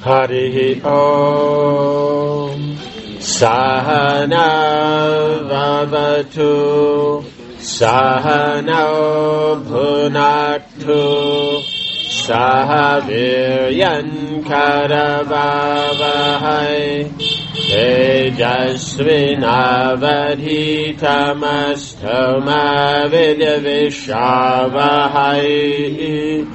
Harihi Om. Sahana Vavatu Sahano Bhunaktu Sahaviryan Karavavahai Tejasvinavadhitamastoma Vidyavishavahai.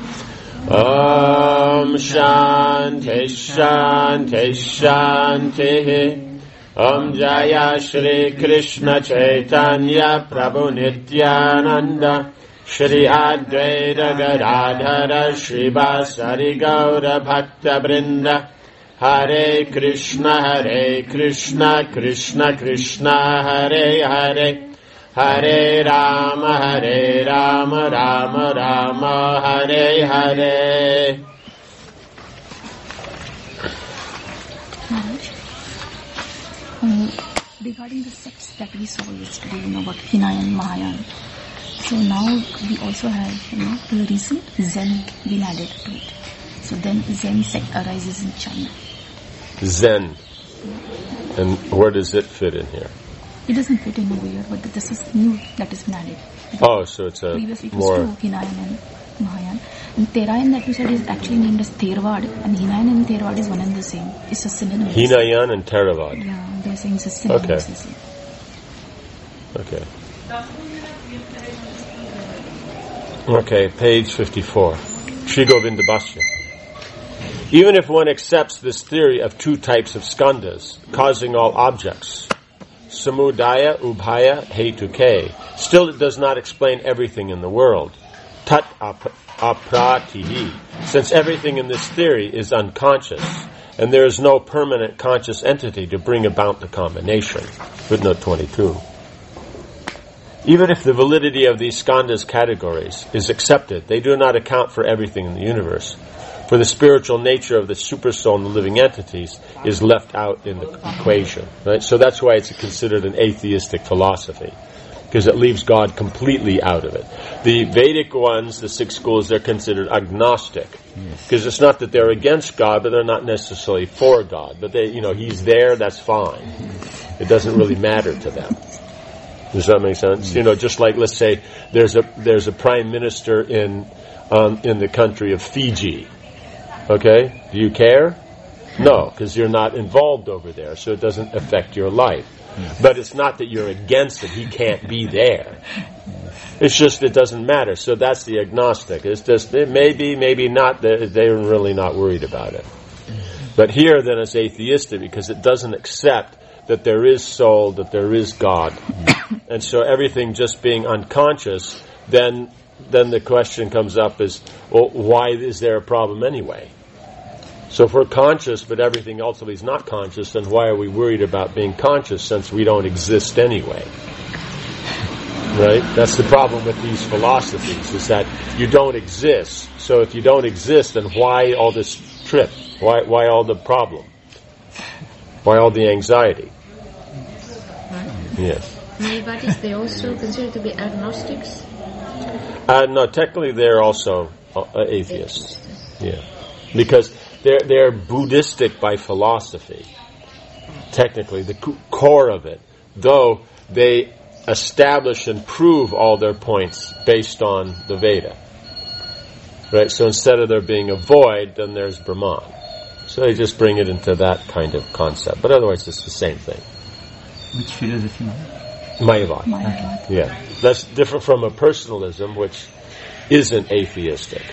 Om Shanti Shanti Shanti. Om Jaya Shri Krishna Chaitanya Prabhu Nityananda Shri Advaita Gadadhara Shri Vasari Gaura Bhakta Brinda Hare Krishna Krishna Krishna Hare Hare Hare Rama Rama Rama Hare Hare. Regarding the sects that we saw yesterday, about Hinayan, Mahayan. So now we also have, the recent Zen been added to it. So then Zen sect arises in China. Zen. And where does it fit in here? It doesn't fit in over here, but this is new that has been added. So it's a previously it more... was two, Hinayan and Mahayan. And Therayan that you said is actually named as Theravada, and Hinayan and Theravada is one and the same. It's a synonym. Hinayan and Theravada. Yeah, they're saying it's a synonym. Okay. Okay, page 54. Sri Govinda Bhashya. Even if one accepts this theory of two types of skandhas, causing all objects, samudaya, ubhaya, hetuke, still it does not explain everything in the world. Tat apratihi, since everything in this theory is unconscious, and there is no permanent conscious entity to bring about the combination. Footnote 22. Even if the validity of these skandhas categories is accepted, they do not account for everything in the universe. For the spiritual nature of the supersoul and the living entities is left out in the equation. Right? So that's why it's considered an atheistic philosophy, because it leaves God completely out of it. The Vedic ones, the six schools, they're considered agnostic, because it's not that they're against God, but they're not necessarily for God. But they, He's there, that's fine. It doesn't really matter to them. Does that make sense? Just like, let's say there's a prime minister in the country of Fiji. Okay? Do you care? No, because you're not involved over there, so it doesn't affect your life. But it's not that you're against it. He can't be there. It's just it doesn't matter. So that's the agnostic. It's just it maybe not. They're really not worried about it. But here, then, it's atheistic because it doesn't accept that there is soul, that there is God. And so everything just being unconscious, then the question comes up is, well, why is there a problem anyway? So if we're conscious, but everything ultimately is not conscious, then why are we worried about being conscious since we don't exist anyway? Right? That's the problem with these philosophies, is that you don't exist. So if you don't exist, then why all this trip? Why all the problem? Why all the anxiety? Yes. Mayavadis, they also considered to be agnostics? No, technically they're also atheists. Yeah. Because they're Buddhistic by philosophy. Technically, the core of it. Though they establish and prove all their points based on the Veda. Right? So instead of there being a void, then there's Brahman. So they just bring it into that kind of concept. But otherwise it's the same thing. Which philosophy? Mayavad. Yeah. That's different from a personalism, which isn't atheistic.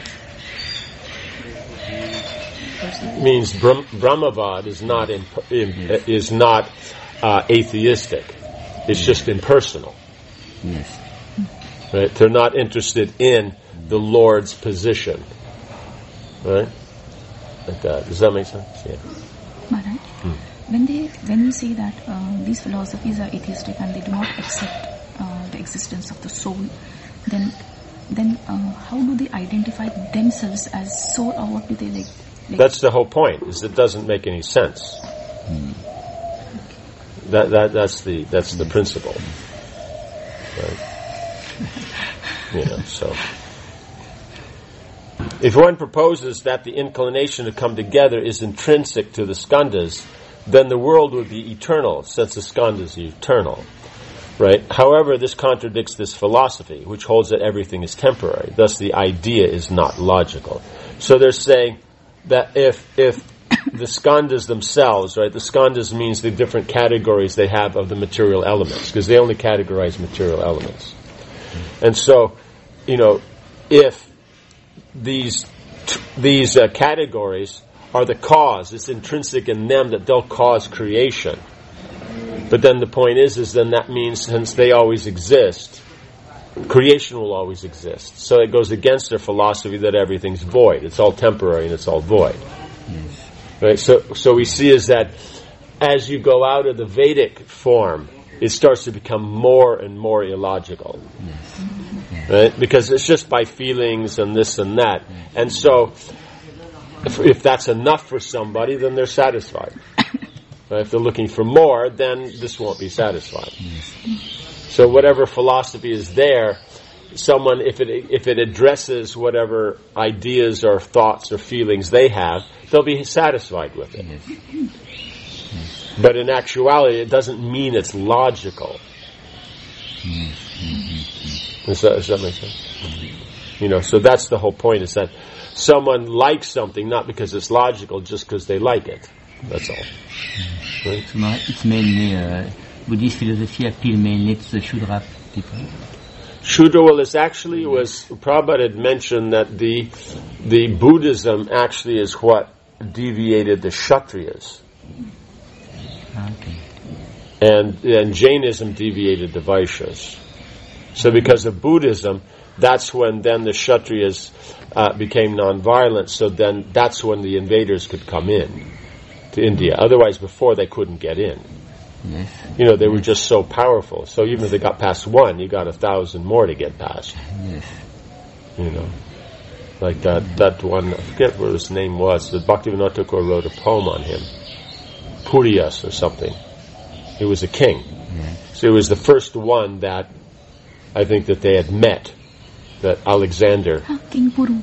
Means Brahmavad is not atheistic. It's just impersonal. Yes. Right? They're not interested in the Lord's position. Right? Like that. Does that make sense? Yeah. Maharaj, when you say that these philosophies are atheistic and they do not accept the existence of the soul, then how do they identify themselves as soul, or what do they like? That's the whole point. Is it doesn't make any sense. That's the principle. Right? So. If one proposes that the inclination to come together is intrinsic to the skandhas, then the world would be eternal, since the skandhas are eternal. Right? However, this contradicts this philosophy, which holds that everything is temporary. Thus, the idea is not logical. So they're saying that if the skandhas themselves, right, the skandhas means the different categories they have of the material elements, because they only categorize material elements. And so, if these categories are the cause, it's intrinsic in them that they'll cause creation. But then the point is then that means since they always exist, creation will always exist. So it goes against their philosophy that everything's void. It's all temporary and it's all void. Right? So we see is that as you go out of the Vedic form, it starts to become more and more illogical. Right? Because it's just by feelings and this and that. And so if that's enough for somebody, then they're satisfied. If they're looking for more, then this won't be satisfied. So whatever philosophy is there, someone, if it addresses whatever ideas or thoughts or feelings they have, they'll be satisfied with it. But in actuality, it doesn't mean it's logical. Does that make sense? So that's the whole point, is that someone likes something not because it's logical, just because they like it. That's all. Right? It's mainly Buddhist philosophy appeal mainly to the Shudra people. Shudra, well, Prabhupada had mentioned that the Buddhism actually is what deviated the Kshatriyas. Okay. And Jainism deviated the Vaishyas. So because of Buddhism, that's when then the Kshatriyas became non-violent, so then that's when the invaders could come in to India. Otherwise, before, they couldn't get in. Yes. They were just so powerful. So even if they got past one, you got 1,000 more to get past. Yes. Like that one, I forget what his name was, that Bhaktivinoda Thakur wrote a poem on him. Purias or something. He was a king. Yes. So it was the first one that I think that they had met, that Alexander. King Puru.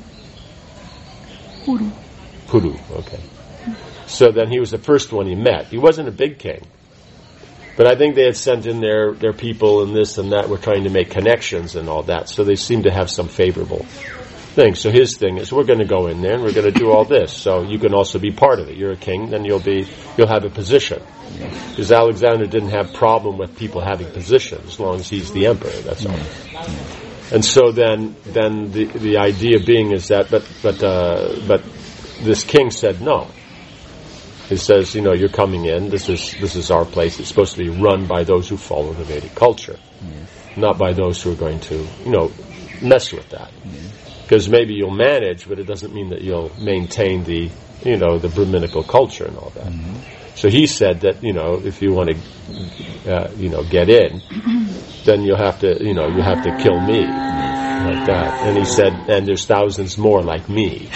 Puru, okay. So then he was the first one he met. He wasn't a big king. But I think they had sent in their people and this and that, were trying to make connections and all that. So they seemed to have some favorable things. So his thing is, we're going to go in there and we're going to do all this. So you can also be part of it. You're a king, then you'll have a position. Because Alexander didn't have problem with people having positions, as long as he's the emperor, that's all. And so then the idea being is that, but this king said no. He says, you're coming in, this is our place. It's supposed to be run by those who follow the Vedic culture, not by those who are going to, mess with that. Because maybe you'll manage, but it doesn't mean that you'll maintain the Brahminical culture and all that. So he said that, if you want to, get in, then you have to kill me, like that. And he said, and there's thousands more like me.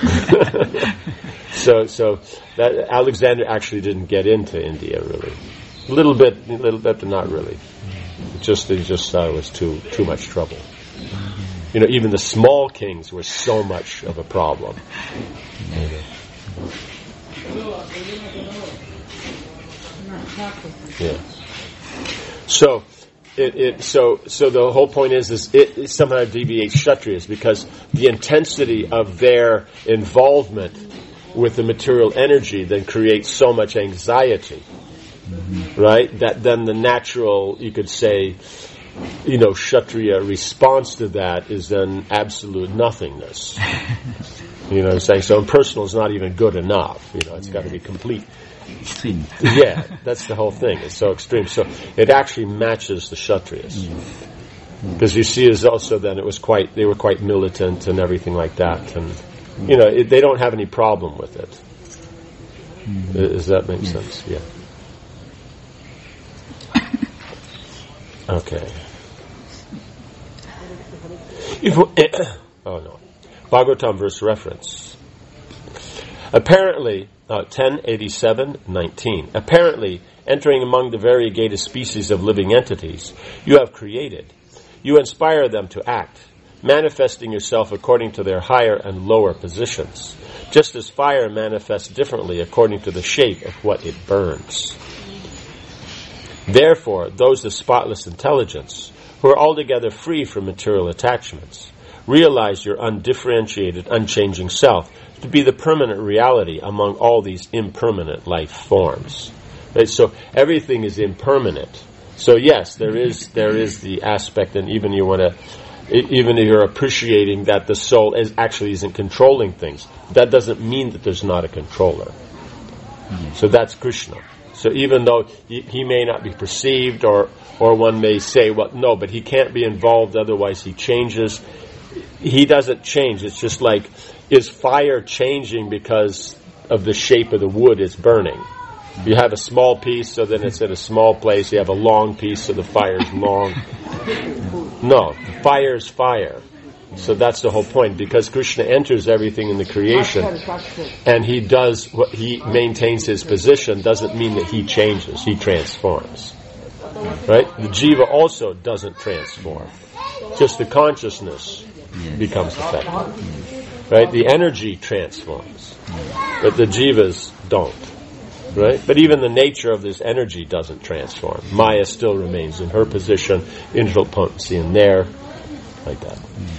So that Alexander actually didn't get into India really. A little bit, but not really. He just thought it was too much trouble. Even the small kings were so much of a problem. Yeah. So the whole point is it somehow deviates Kshatriyas, because the intensity of their involvement with the material energy then creates so much anxiety, right? That then the natural, you could say, Kshatriya response to that is then absolute nothingness. You know what I'm saying? So impersonal is not even good enough. It's got to be complete. Extreme. Yeah, that's the whole thing. It's so extreme. So it actually matches the Kshatriyas. Because you see, is also then they were quite militant and everything like that, and they don't have any problem with it. Does that make sense? Yeah. Okay. Bhagavatam verse reference. Apparently, 1087:19. Apparently, entering among the variegated species of living entities you have created, you inspire them to act. manifesting yourself according to their higher and lower positions, just as fire manifests differently according to the shape of what it burns. Therefore, those of spotless intelligence, who are altogether free from material attachments, realize your undifferentiated, unchanging self to be the permanent reality among all these impermanent life forms. Right? So everything is impermanent. So yes, there is the aspect, and even if you're appreciating that the soul isn't controlling things, that doesn't mean that there's not a controller. So that's Krishna. So even though he may not be perceived, or one may say, well, no, but he can't be involved, otherwise he changes. He doesn't change. It's just like, is fire changing because of the shape of the wood it's burning? You have a small piece, so then it's at a small place. You have a long piece, so the fire's long. No, fire's fire. So that's the whole point, because Krishna enters everything in the creation, and he does what he maintains his position, doesn't mean that he changes, he transforms. Right? The jiva also doesn't transform. Just the consciousness becomes effective. Right? The energy transforms, but the jivas don't. Right? But even the nature of this energy doesn't transform. Maya still remains in her position, infinite potency in there, like that.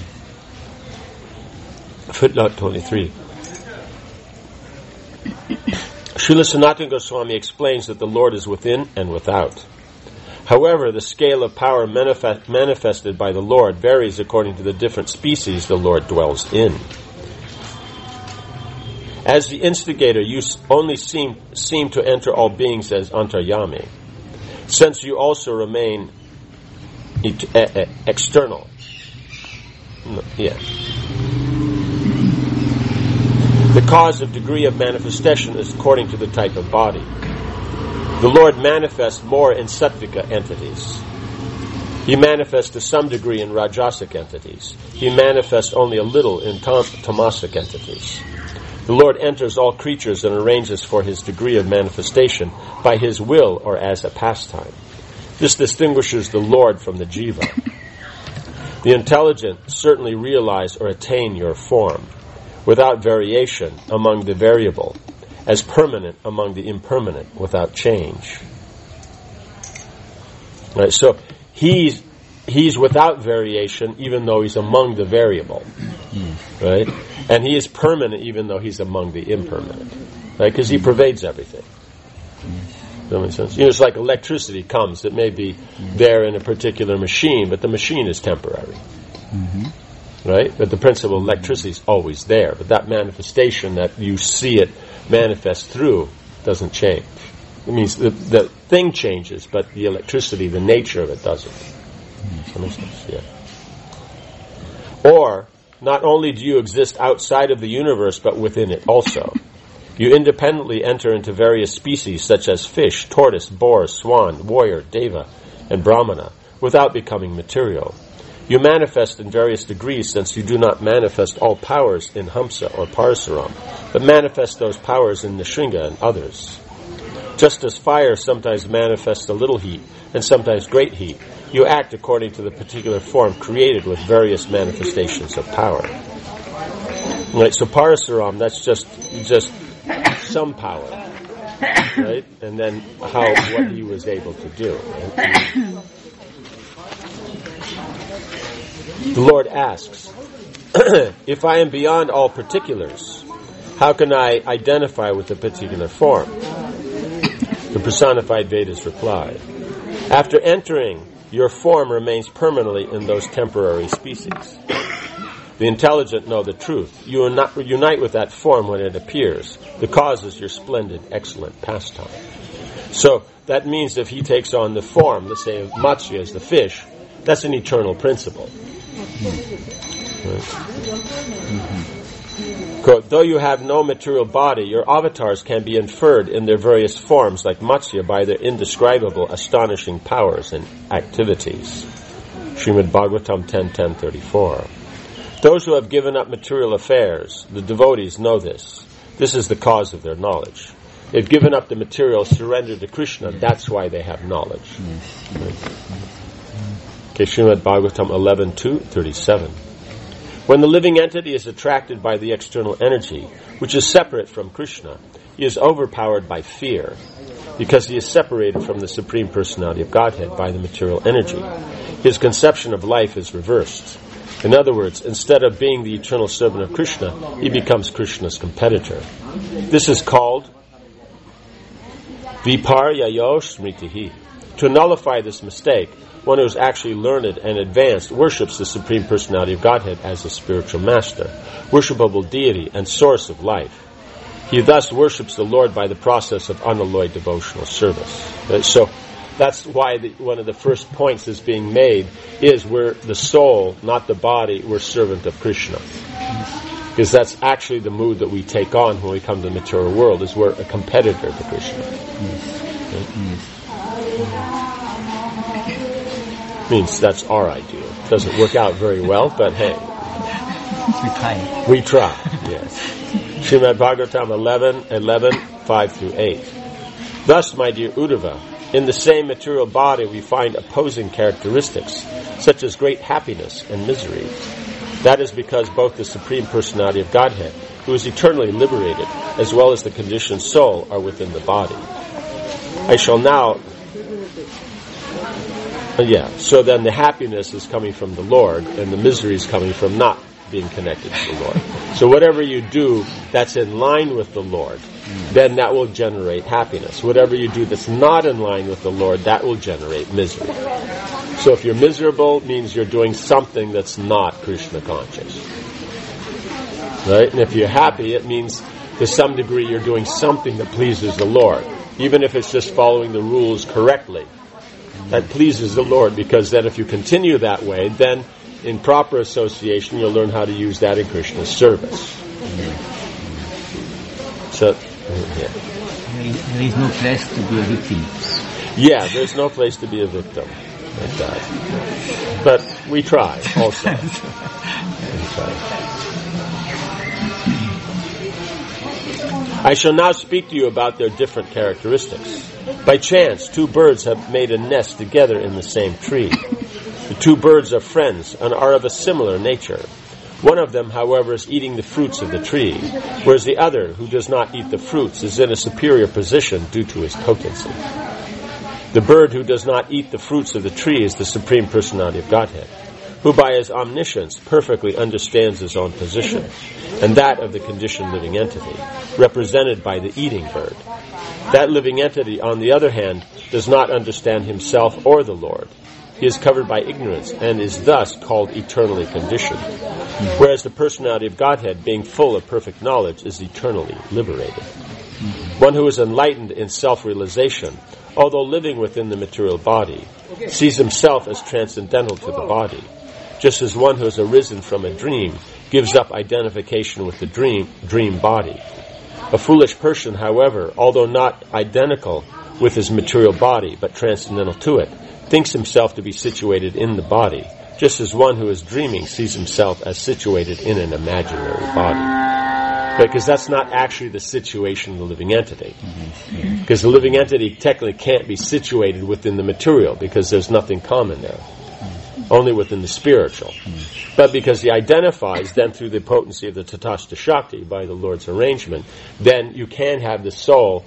Footnote 23. Srila Sanatana Goswami explains that the Lord is within and without. However, the scale of power manifested by the Lord varies according to the different species the Lord dwells in. As the instigator, you only seem to enter all beings as antaryami, since you also remain external. The cause of degree of manifestation is according to the type of body. The Lord manifests more in sattvika entities. He manifests to some degree in rajasic entities. He manifests only a little in tamasic entities. The Lord enters all creatures and arranges for his degree of manifestation by his will or as a pastime. This distinguishes the Lord from the jiva. The intelligent certainly realize or attain your form, without variation among the variable, as permanent among the impermanent, without change. Right, so he's without variation, even though he's among the variable, right? And he is permanent, even though he's among the impermanent, right? Because he pervades everything. Does that make sense? It's like electricity comes. It may be there in a particular machine, but the machine is temporary. Right? But the principle of electricity is always there. But that manifestation that you see it manifest through doesn't change. It means the thing changes, but the electricity, the nature of it doesn't. Does that make sense? Yeah. Or, not only do you exist outside of the universe, but within it also. You independently enter into various species such as fish, tortoise, boar, swan, warrior, deva, and brahmana, without becoming material. You manifest in various degrees, since you do not manifest all powers in Hamsa or Parasuram, but manifest those powers in Nrsinga and others. Just as fire sometimes manifests a little heat and sometimes great heat, you act according to the particular form created with various manifestations of power. Right, so Parasuram, that's just some power, right? And then what he was able to do. Right? The Lord asks, if I am beyond all particulars, how can I identify with a particular form? The personified Vedas reply, after entering, your form remains permanently in those temporary species. The intelligent know the truth. You unite with that form when it appears. The cause is your splendid, excellent pastime. So that means if he takes on the form, let's say Matsya is the fish, that's an eternal principle. Right. Quote, though you have no material body, your avatars can be inferred in their various forms like Matsya by their indescribable, astonishing powers and activities. Srimad Bhagavatam 10.10.34. Those who have given up material affairs, the devotees know this. This is the cause of their knowledge. They've given up the material, surrendered to Krishna. That's why they have knowledge. Right. Okay, Srimad Bhagavatam 11.2.37. When the living entity is attracted by the external energy, which is separate from Krishna, he is overpowered by fear, because he is separated from the Supreme Personality of Godhead by the material energy. His conception of life is reversed. In other words, instead of being the eternal servant of Krishna, he becomes Krishna's competitor. This is called Viparyayo Smritihi. To nullify this mistake, one who is actually learned and advanced worships the Supreme Personality of Godhead as a spiritual master, worshipable deity, and source of life. He thus worships the Lord by the process of unalloyed devotional service. So that's why one of the first points that's being made is we're the soul, not the body, we're servant of Krishna. Because that's actually the mood that we take on when we come to the material world, is we're a competitor to Krishna. Means that's our ideal. Doesn't work out very well, but hey. We try, yes. Srimad Bhagavatam 11, 5-8. Thus, my dear Uddhava, in the same material body we find opposing characteristics, such as great happiness and misery. That is because both the Supreme Personality of Godhead, who is eternally liberated, as well as the conditioned soul, are within the body. I shall now... so then the happiness is coming from the Lord, and the misery is coming from not being connected to the Lord. So whatever you do that's in line with the Lord, then that will generate happiness. Whatever you do that's not in line with the Lord, that will generate misery. So if you're miserable, it means you're doing something that's not Krishna conscious. Right? And if you're happy, it means to some degree you're doing something that pleases the Lord. Even if it's just following the rules correctly. That pleases the Lord, because then if you continue that way, then in proper association you'll learn how to use that in Krishna's service. So, There is no place to be a victim. Yeah, there's no place to be a victim. Like that. But we try also. I shall now speak to you about their different characteristics. By chance, two birds have made a nest together in the same tree. The two birds are friends and are of a similar nature. One of them, however, is eating the fruits of the tree, whereas the other, who does not eat the fruits, is in a superior position due to his potency. The bird who does not eat the fruits of the tree is the Supreme Personality of Godhead, who by his omniscience perfectly understands his own position, and that of the conditioned living entity, represented by the eating bird. That living entity, on the other hand, does not understand himself or the Lord. He is covered by ignorance and is thus called eternally conditioned, whereas the Personality of Godhead, being full of perfect knowledge, is eternally liberated. One who is enlightened in self-realization, although living within the material body, sees himself as transcendental to the body, just as one who has arisen from a dream gives up identification with the dream body. A foolish person, however, although not identical with his material body, but transcendental to it, thinks himself to be situated in the body, just as one who is dreaming sees himself as situated in an imaginary body. Because that's not actually the situation of the living entity. Because the living entity technically can't be situated within the material, because there's nothing common there. Only within the spiritual. But because he identifies then through the potency of the Tatastha Shakti by the Lord's arrangement, then you can have the soul,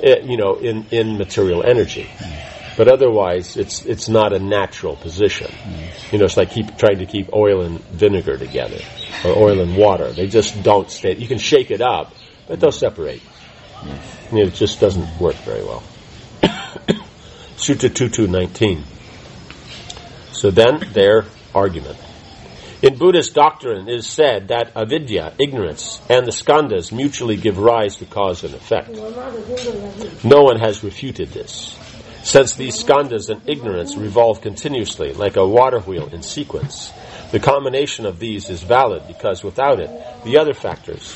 in material energy. But otherwise, it's not a natural position. It's like trying to keep oil and vinegar together, or oil and water. They just don't stay. You can shake it up, but they'll separate. It just doesn't work very well. Sutta 2219. So then, their argument. In Buddhist doctrine, it is said that avidya, ignorance, and the skandhas mutually give rise to cause and effect. No one has refuted this. Since these skandhas and ignorance revolve continuously like a water wheel in sequence, the combination of these is valid because without it, the other factors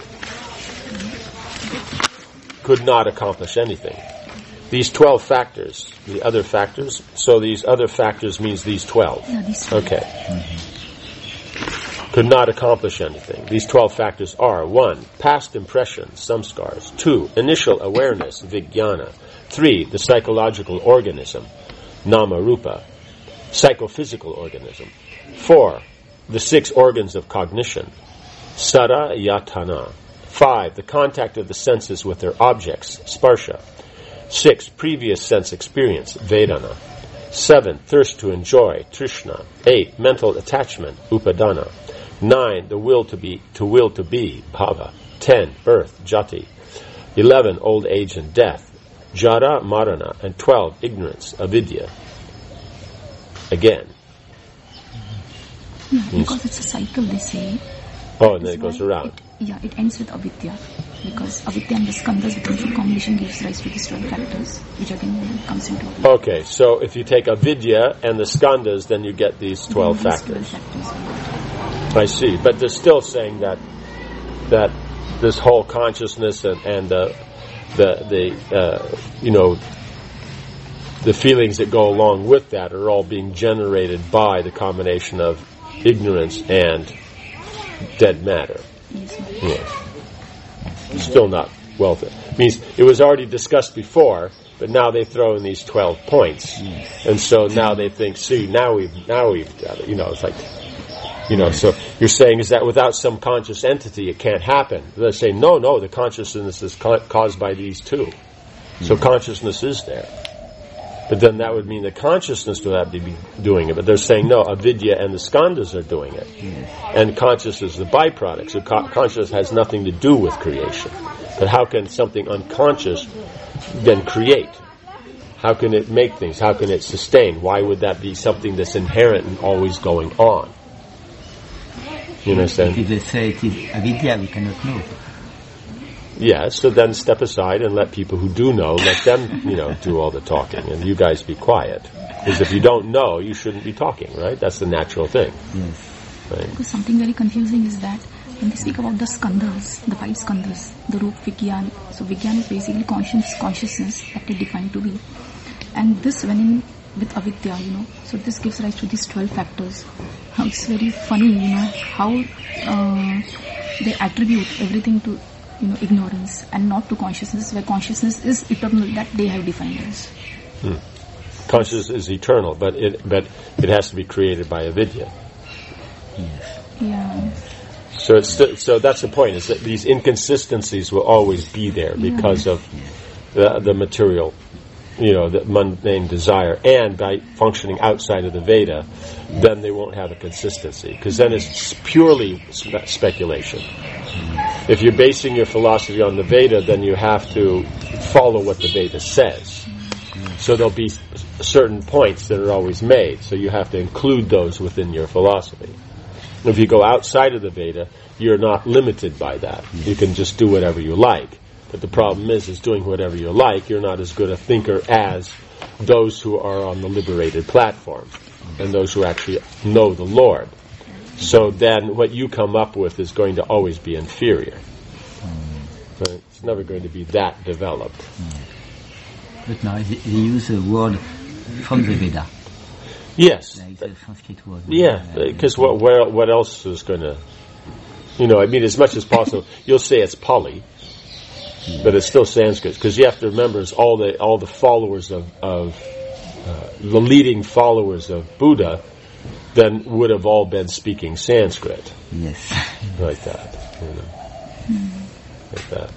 could not accomplish anything. These 12 factors, the other factors, so these other factors means these 12. Yeah, these 12. Okay. Could not accomplish anything. These 12 factors are: 1. Past impressions, samskars; 2. Initial awareness, vijnana; 3. The psychological organism, nama rupa, psychophysical organism; 4. the 6 organs of cognition. Sara yatana. 5, the contact of the senses with their objects, sparsha. 6, previous sense experience, vedana. 7, thirst to enjoy, trishna. 8, mental attachment, upadana. 9, the will to be, bhava. 10, birth, jati. 11, old age and death, jara, marana. And 12, ignorance, avidya. Again. Yeah, because it's a cycle, they say. Oh, and then it goes around. It ends with avidya. Because avidya and the skandhas with mutual combination gives rise to these 12 factors, which again comes into avidya. Okay, so if you take avidya and the skandhas, then you get these 12 factors. I see, but they're still saying that this whole consciousness and the feelings that go along with that are all being generated by the combination of ignorance and dead matter. Yes. Still not well. Means it was already discussed before, but now they throw in these 12 points, and so now they think, see, now we've got it. It's like, so you're saying is that without some conscious entity, it can't happen. They're saying, no, the consciousness is caused by these two. So consciousness is there. But then that would mean the consciousness would have to be doing it. But they're saying, no, avidya and the skandhas are doing it. And consciousness is the byproduct. So consciousness has nothing to do with creation. But how can something unconscious then create? How can it make things? How can it sustain? Why would that be something that's inherent and always going on? You understand? If they say it is avidya, we cannot know. Yeah, so then step aside and let people who do know, let them, do all the talking, and you guys be quiet. Because if you don't know, you shouldn't be talking, right? That's the natural thing. Yes. Right? Because something very confusing is that when they speak about the skandhas, the 5 skandhas, the roop, vigyan, so vigyan is basically consciousness that they define to be. And this went in with avidya, so this gives rise to these 12 factors. Now it's very funny, how they attribute everything to ignorance and not to consciousness, where consciousness is eternal, that they have defined as. Consciousness is eternal, but it has to be created by avidya. Yeah. So that's the point, is that these inconsistencies will always be there because of the material, the mundane desire, and by functioning outside of the Veda, then they won't have a consistency, because then it's purely speculation. If you're basing your philosophy on the Veda, then you have to follow what the Veda says. So there'll be certain points that are always made, so you have to include those within your philosophy. If you go outside of the Veda, you're not limited by that. You can just do whatever you like. But the problem is doing whatever you like, you're not as good a thinker as those who are on the liberated platform and those who actually know the Lord. So then what you come up with is going to always be inferior. Right? It's never going to be that developed. But now they use a word from the Veda. Yes. Like the Sanskrit word. Yeah, because what else is going to... as much as possible, you'll say it's Pali, but it's still Sanskrit, because you have to remember it's all the followers of the leading followers of Buddha then would have all been speaking Sanskrit. Yes. Like that. Like that.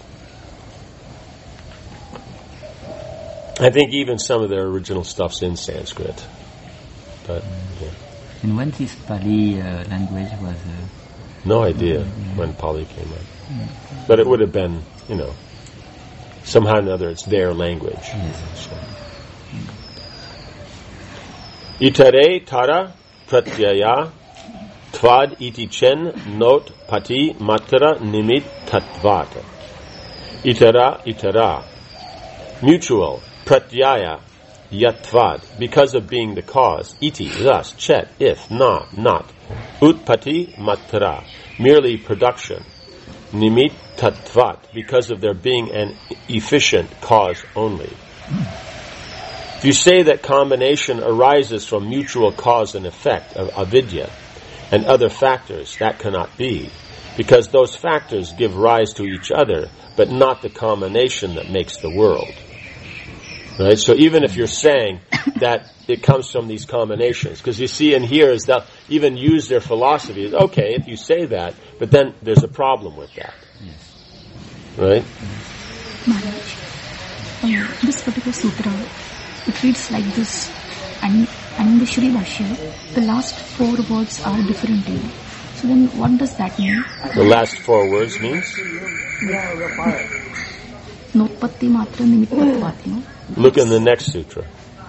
I think even some of their original stuff's in Sanskrit. But, And when this Pali language was... no idea when Pali came up. But it would have been, somehow or another it's their language. So. Itare tara pratyaya tvad iti chen not pati matra nimit tatvata. Itara. Mutual. Pratyaya yatvad. Because of being the cause. Iti, thus. Chet, if, not. Utpati matra. Merely production. Nimit tatvat. Because of there being an efficient cause only. If you say that combination arises from mutual cause and effect of avidya and other factors, that cannot be, because those factors give rise to each other, but not the combination that makes the world. Right? So even if you're saying that it comes from these combinations, because you see in here is that even use their philosophy is okay if you say that, but then there's a problem with that. Right? Maharaj, this particular sutra, it reads like this, and in the Shri Bhashya, the last 4 words are different here. So then what does that mean? The last 4 words means? Notpatti matra nimittvatvat, no? Look in the next sutra.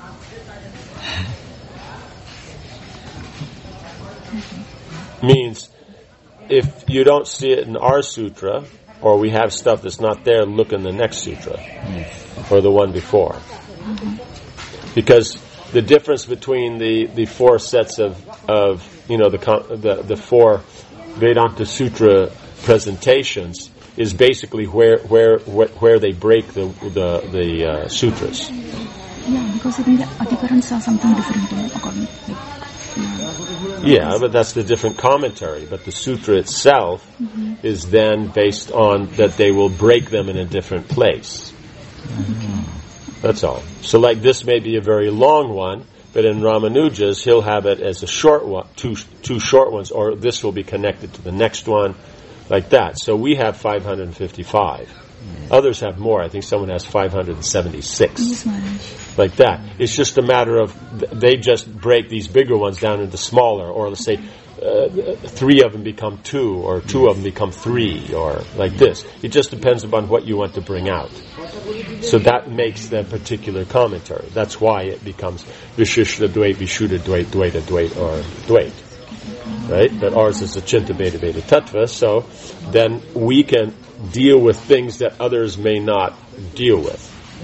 Means, if you don't see it in our sutra, or we have stuff that's not there, look in the next sutra. Or the one before. Because the difference between the 4 sets of the 4 Vedanta Sutra presentations is basically where they break the sutras. Yeah, because I think the Adhikarans are something different according to Yeah, but that's the different commentary. But the sutra itself is then based on that they will break them in a different place. That's all. So like this may be a very long one, but in Ramanuja's he'll have it as a short one, two short ones, or this will be connected to the next one, like that. So we have 555. Others have more. I think someone has 576. Like that. It's just a matter of they just break these bigger ones down into smaller, or let's say 3 of them become 2, or 2 of them become 3, or like this. It just depends upon what you want to bring out. So that makes the particular commentary. That's why it becomes Vishishta Dvait, Vishuddha Dvait, Dvaita Dvait, or Dvait. Right? But ours is a Chinta Beta Beta Tattva, so then we can deal with things that others may not deal with.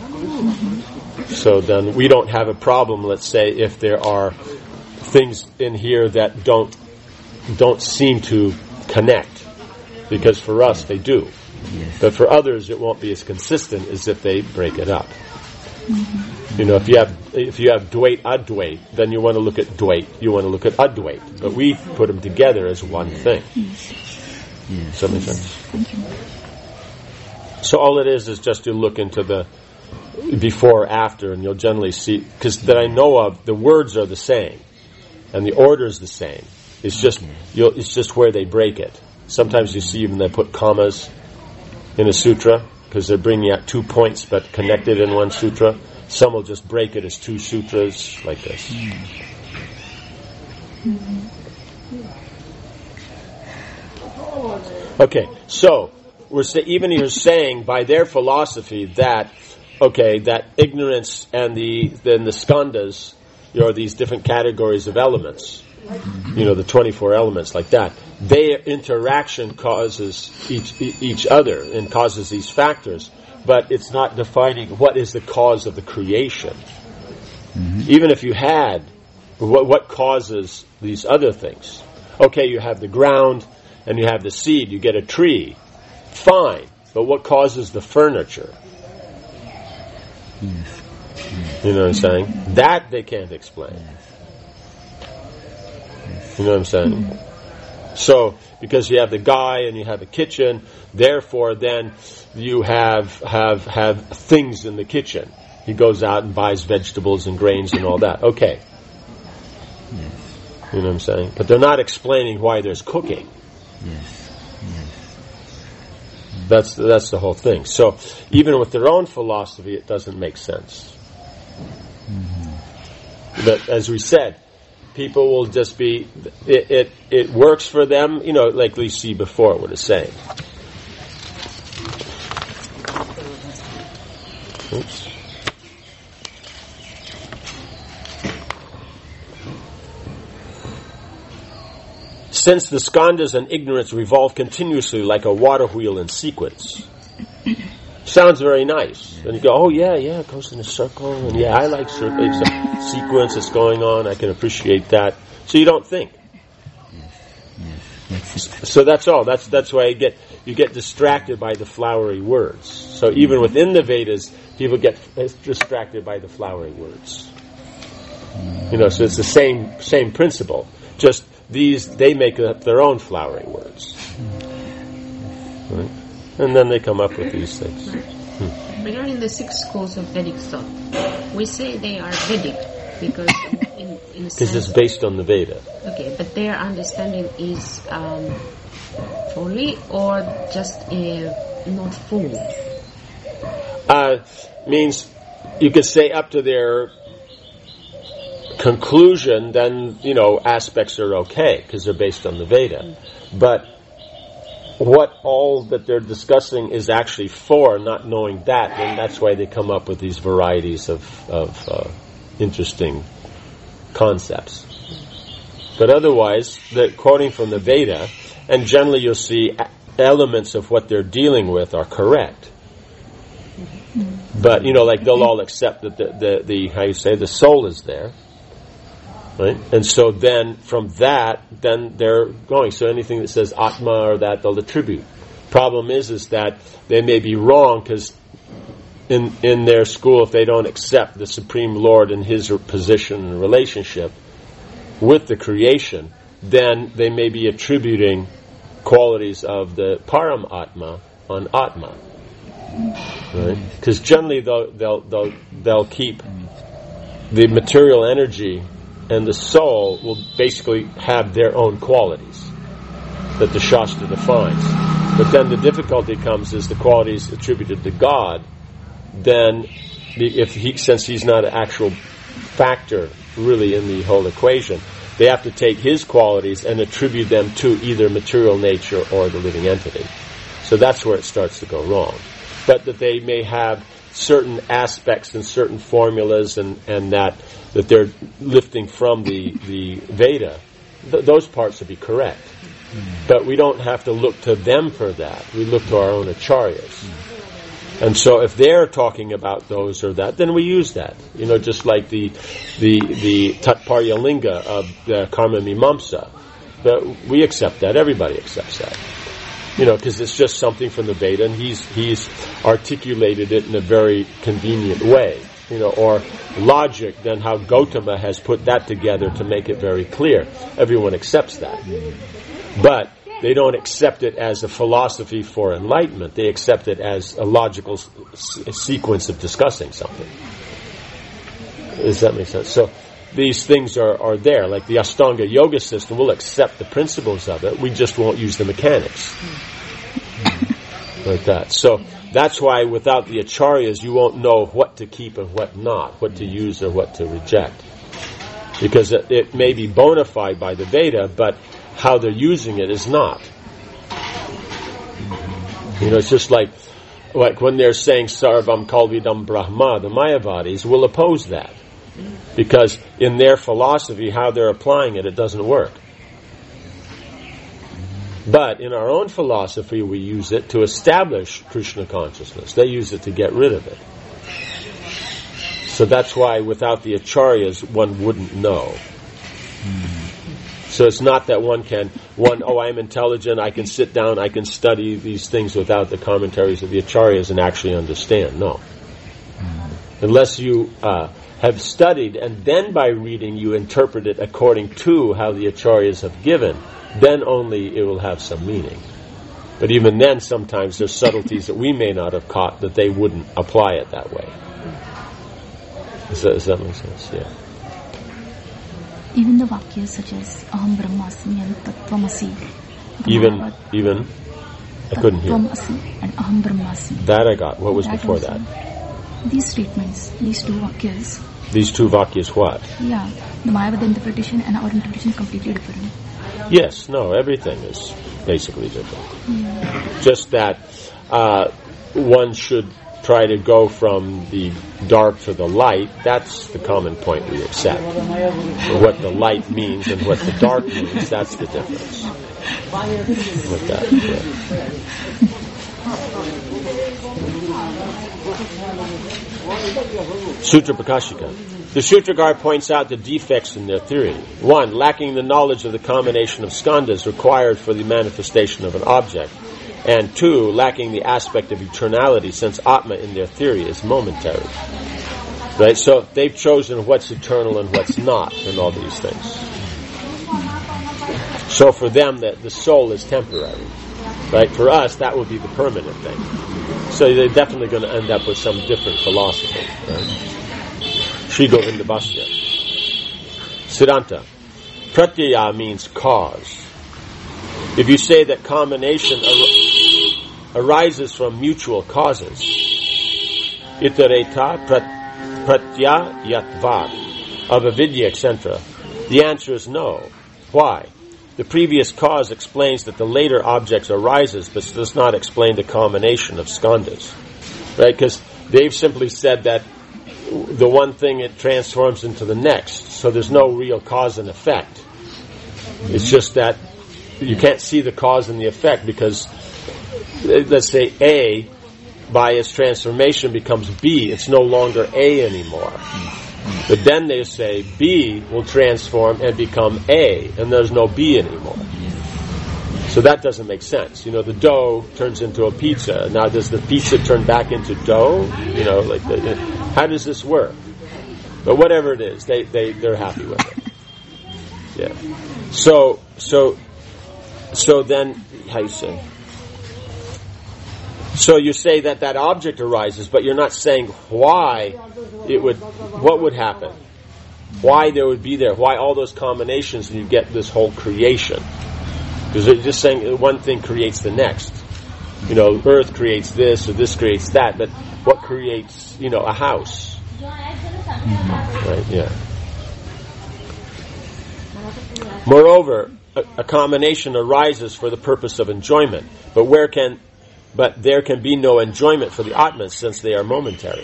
So then we don't have a problem, let's say, if there are things in here that don't seem to connect, because for us they do. But for others it won't be as consistent as if they break it up. You know, if you have Dvait, Advait, then you want to look at Dvait, you want to look at Advait. But we put them together as one thing. Does that make sense? So all it is just to look into the before or after, and you'll generally see, because that I know of, the words are the same, and the order is the same. It's just where they break it. Sometimes you see even they put commas in a sutra, because they're bringing out 2 points but connected in one sutra. Some will just break it as 2 sutras, like this. Okay, so even you're saying by their philosophy that that ignorance and the skandhas, these different categories of elements, the 24 elements, like that, their interaction causes each other and causes these factors, but it's not defining what is the cause of the creation. Even if you had what causes these other things. Okay, you have the ground and you have the seed, you get a tree, fine, but what causes the furniture? You know what I'm saying? That they can't explain. You know what I'm saying? So, because you have the guy and you have a kitchen, therefore then you have things in the kitchen. He goes out and buys vegetables and grains and all that. Okay. You know what I'm saying? But they're not explaining why there's cooking. That's the whole thing. So, even with their own philosophy, it doesn't make sense. But as we said, people will just be, it works for them, like we see before what it's saying. Oops. Since the skandhas and ignorance revolve continuously like a water wheel in sequence. Sounds very nice. And you go, oh yeah, it goes in a circle, and yeah, I like circles. Sequence that's going on, I can appreciate that. So you don't think. So that's all. That's why you get distracted by the flowery words. So even within the Vedas, people get distracted by the flowery words. So it's the same principle. Just they make up their own flowery words. Right? And then they come up with these things. Regarding the 6 schools of Vedic thought, we say they are Vedic because in a Because sense... it's based on the Veda. Okay, but their understanding is fully or just not full? Means you could say up to their conclusion, then, aspects are okay because they're based on the Veda. But what all that they're discussing is actually for, not knowing that, then that's why they come up with these varieties of interesting concepts. But otherwise, they're quoting from the Veda, and generally you'll see elements of what they're dealing with are correct. But, like they'll all accept that the soul is there. Right? And so then, from that, then they're going. So anything that says Atma or that, they'll attribute. Problem is that they may be wrong, because in their school, if they don't accept the Supreme Lord and His position and relationship with the creation, then they may be attributing qualities of the Param Atma on Atma. Right? Because generally they'll keep the material energy, and the soul will basically have their own qualities that the Shastra defines. But then the difficulty comes is the qualities attributed to God. Then, since He's not an actual factor really in the whole equation, they have to take His qualities and attribute them to either material nature or the living entity. So that's where it starts to go wrong. But that they may have certain aspects and certain formulas and that they're lifting from the Veda, those parts will be correct. But we don't have to look to them for that. We look to our own acharyas. And so if they're talking about those or that, then we use that. Just like the Tatparya Linga of the Karma Mimamsa. But we accept that. Everybody accepts that. Because it's just something from the Veda, and he's articulated it in a very convenient way. Or logic, then how Gautama has put that together to make it very clear. Everyone accepts that. But they don't accept it as a philosophy for enlightenment. They accept it as a logical sequence of discussing something. Does that make sense? So these things are there. Like the Ashtanga Yoga system, we'll accept the principles of it. We just won't use the mechanics. Like that. So that's why without the acharyas, you won't know what to keep and what not, what to use or what to reject. Because it may be bona fide by the Veda, but how they're using it is not. It's just like when they're saying Sarvam Kalvidam Brahma, the Mayavadis will oppose that. Because in their philosophy, how they're applying it doesn't work. But in our own philosophy, we use it to establish Krishna consciousness. They use it to get rid of it. So that's why without the acharyas, one wouldn't know. So it's not that I'm intelligent, I can sit down, I can study these things without the commentaries of the acharyas and actually understand. No. Unless you have studied, and then by reading you interpret it according to how the acharyas have given, then only it will have some meaning. But even then, sometimes there's subtleties that we may not have caught that they wouldn't apply it that way. Does that make sense? Yeah. Even the Vakyas such as Aham Brahmasmi and Tattvamasi. Even? I couldn't hear. Tattvamasi and Aham Brahmasmi. That I got. What was before also, that? These statements, these two Vakyas. These two Vakyas what? Yeah. The Mayavada interpretation and our interpretation is completely different. Yes, no, everything is basically different. Yeah. Just that one should try to go from the dark to the light. That's the common point we accept. What the light means and what the dark means, that's the difference. With that, yeah. Sutra Prakashika. The Sutrakar points out the defects in their theory. 1. Lacking the knowledge of the combination of skandhas required for the manifestation of an object. And 2. Lacking the aspect of eternality, since Atma in their theory is momentary. Right? So they've chosen what's eternal and what's not in all these things. So for them, the soul is temporary. Right? For us, that would be the permanent thing. So they're definitely going to end up with some different philosophy. Right? Sri Govinda Bhastya. Siddhanta. Pratyaya means cause. If you say that combination arises from mutual causes, itareta pratyayatvad, of avidya, etc., the answer is no. Why? The previous cause explains that the later objects arises, but does not explain the combination of skandhas. Right? Because they've simply said that the one thing it transforms into the next, so there's no real cause and effect. It's just that you can't see the cause and the effect because, let's say, A, by its transformation becomes B. It's no longer A anymore. But then they say B will transform and become A, and there's no B anymore. So that doesn't make sense. You know, the dough turns into a pizza. Now, does the pizza turn back into dough? You know, like, how does this work? But whatever it is, they're happy with it. Yeah. So then, how you say? So you say that object arises, but you're not saying why what would happen, why there would be there, why all those combinations, and you get this whole creation. Because they're just saying one thing creates the next. You know, earth creates this, or this creates that, but what creates, you know, a house? Right, yeah. Moreover, a combination arises for the purpose of enjoyment, but there can be no enjoyment for the Atmas since they are momentary.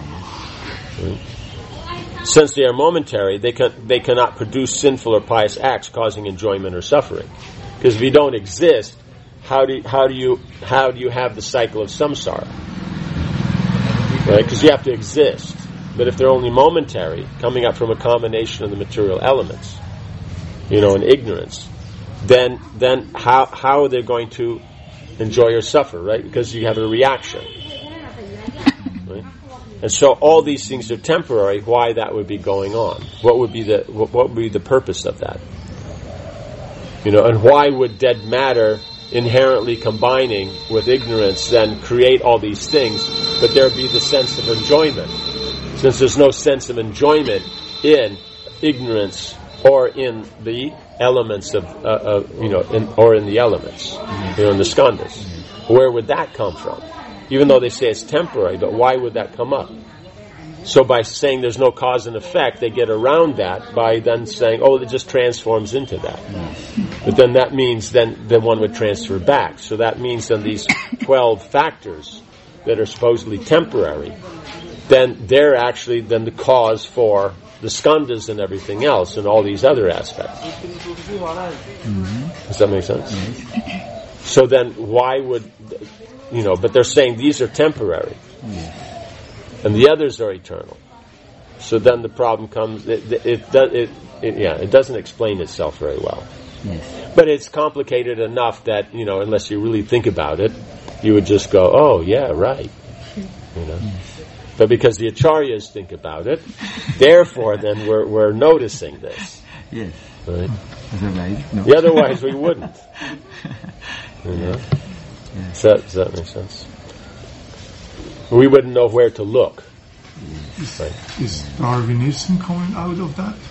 Since they are momentary, they cannot produce sinful or pious acts causing enjoyment or suffering. Because if you don't exist, how do you have the cycle of samsara? Right? Because you have to exist. But if they're only momentary, coming up from a combination of the material elements, you know, and ignorance, then how are they going to enjoy or suffer, right? Because you have a reaction. Right? And so all these things are temporary. Why that would be going on? What would be the purpose of that? You know, and why would dead matter inherently combining with ignorance then create all these things, but there be the sense of enjoyment? Since there's no sense of enjoyment in ignorance or in the elements or in the elements, you know, in the skandhas. Where would that come from? Even though they say it's temporary, but why would that come up? So by saying there's no cause and effect, they get around that by then saying, oh, it just transforms into that. But then that means then one would transfer back. So that means then these 12 factors that are supposedly temporary, then they're actually then the cause for the skandhas and everything else and all these other aspects. Does that make sense? So then why would, you know, but they're saying these are temporary and the others are eternal. So then the problem comes, it doesn't explain itself very well. But it's complicated enough that, you know, unless you really think about it, you would just go, oh yeah, right. You know. But because the acharyas think about it, therefore then we're noticing this. Yes. Right? Otherwise, no. Yeah, otherwise we wouldn't. You know? Yes. Does that make sense? We wouldn't know where to look. Is Darwinism coming out of that?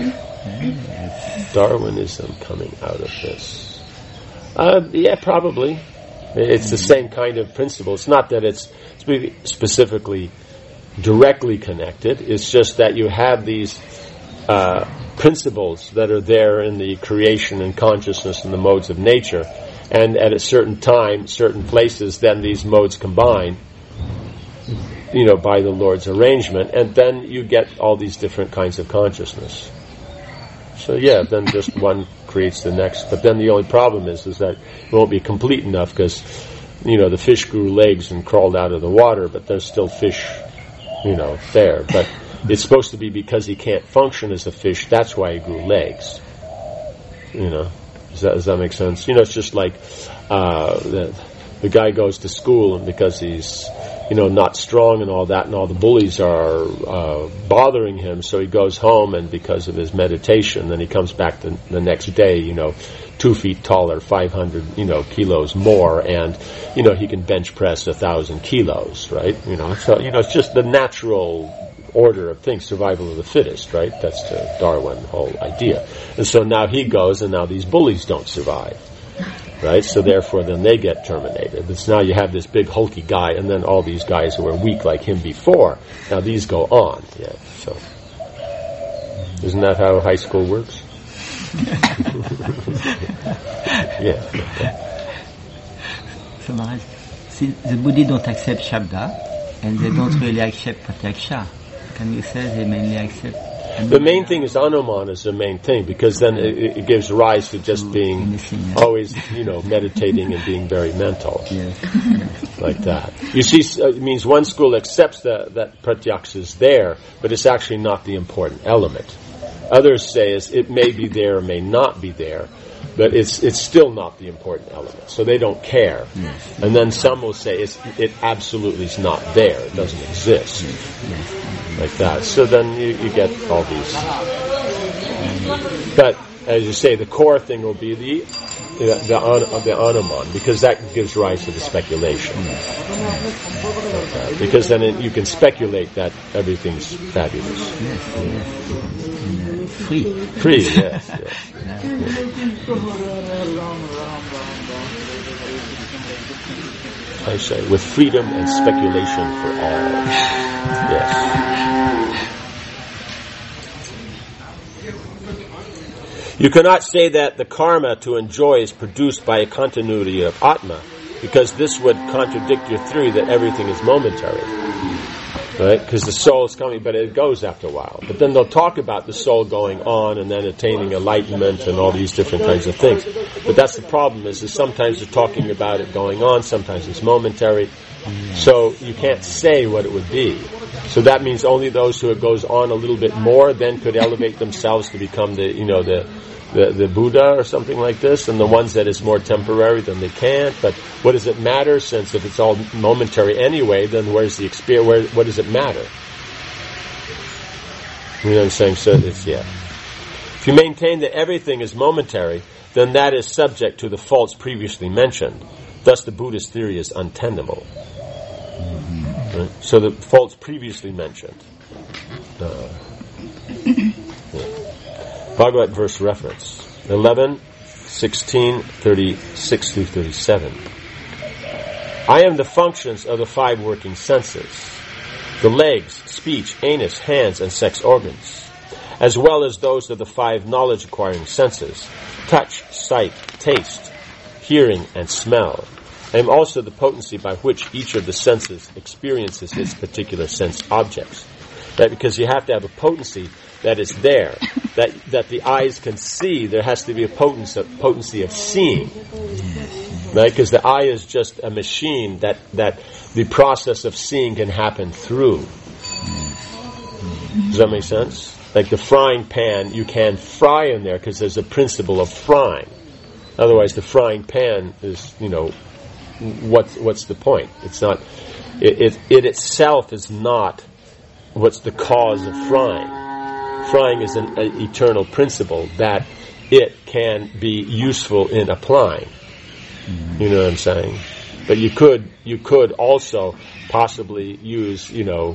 Darwinism coming out of this? Yeah, probably. It's the same kind of principle. It's not that it's specifically directly connected. It's just that you have these principles that are there in the creation and consciousness and the modes of nature, and at a certain time, certain places, then these modes combine, you know, by the Lord's arrangement, and then you get all these different kinds of consciousness. So yeah, then just one creates the next. But then the only problem is that it won't be complete enough because, you know, the fish grew legs and crawled out of the water, but there's still fish, you know, there. But it's supposed to be because he can't function as a fish, that's why he grew legs. You know, does that make sense? You know, it's just like the guy goes to school, and because he's not strong and all that, and all the bullies are bothering him, so he goes home, and because of his meditation, then he comes back the next day, 2 feet taller, 500, kilos more, and, he can bench press 1,000 kilos, right? So, it's just the natural order of things, survival of the fittest, right? That's the Darwin whole idea. And so now he goes, and now these bullies don't survive. Right? So therefore then they get terminated. It's now you have this big hulky guy, and then all these guys who were weak like him before, now these go on. Yeah. So isn't that how high school works? Yeah. So Maharaj, see, the Buddhists don't accept Shabda, and they don't really accept Pratyaksha. Can you say they mainly accept? The main thing is Anuman is the main thing, because then it gives rise to just being always, meditating and being very mental. Yes. Like that. You see, it means one school accepts that Pratyaksha is there, but it's actually not the important element. Others say it may be there or may not be there, but it's still not the important element. So they don't care. Yes. And then some will say it absolutely is not there. It doesn't exist. Yes. Like that. So then you get all these. But as you say, the core thing will be the Anuman, because that gives rise to the speculation. Because then you can speculate that everything's fabulous. Free, yes. I say, with freedom and speculation for all. Yes. You cannot say that the karma to enjoy is produced by a continuity of Atma, because this would contradict your theory that everything is momentary. Right? Because the soul is coming, but it goes after a while. But then they'll talk about the soul going on and then attaining enlightenment and all these different kinds of things. But that's the problem, is sometimes they're talking about it going on, sometimes it's momentary. So you can't say what it would be. So that means only those who it goes on a little bit more then could elevate themselves to become the Buddha or something like this, and the ones that is more temporary, then they can't. But what does it matter, since if it's all momentary anyway, then where's the experience, what does it matter? You know what I'm saying? So it's, if you maintain that everything is momentary, then that is subject to the faults previously mentioned. Thus the Buddhist theory is untenable. Right? So the faults previously mentioned. Bhagavad verse reference 11, 16, 36 through 37. I am the functions of the 5 working senses, the legs, speech, anus, hands, and sex organs, as well as those of the 5 knowledge-acquiring senses, touch, sight, taste, hearing, and smell. I am also the potency by which each of the senses experiences its particular sense objects. Right? Because you have to have a potency that is there, that the eyes can see. There has to be a potency of seeing, right? Because the eye is just a machine that the process of seeing can happen through. Does that make sense? Like the frying pan, you can fry in there because there's a principle of frying. Otherwise, the frying pan is, what's the point? It's not. It itself is not what's the cause of frying. Frying is an eternal principle that it can be useful in applying. You know what I'm saying? But you could also possibly use,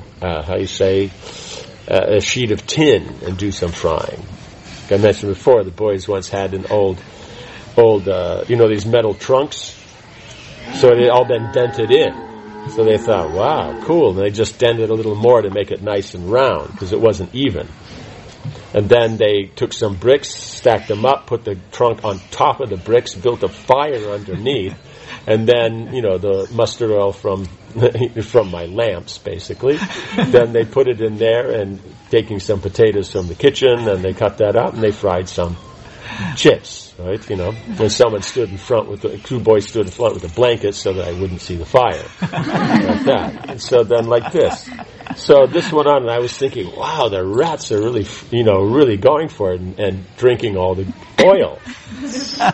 a sheet of tin and do some frying. Like I mentioned before, the boys once had an old, these metal trunks. So it had all been dented in. So they thought, wow, cool. And they just dented a little more to make it nice and round, because it wasn't even. And then they took some bricks, stacked them up, put the trunk on top of the bricks, built a fire underneath, and then, the mustard oil from my lamps, basically. Then they put it in there, and taking some potatoes from the kitchen, and they cut that up, and they fried some chips, right? When someone stood in front two boys stood in front with a blanket so that I wouldn't see the fire. Like that. And so then like this. So this went on, and I was thinking, wow, the rats are really, really going for it and drinking all the oil.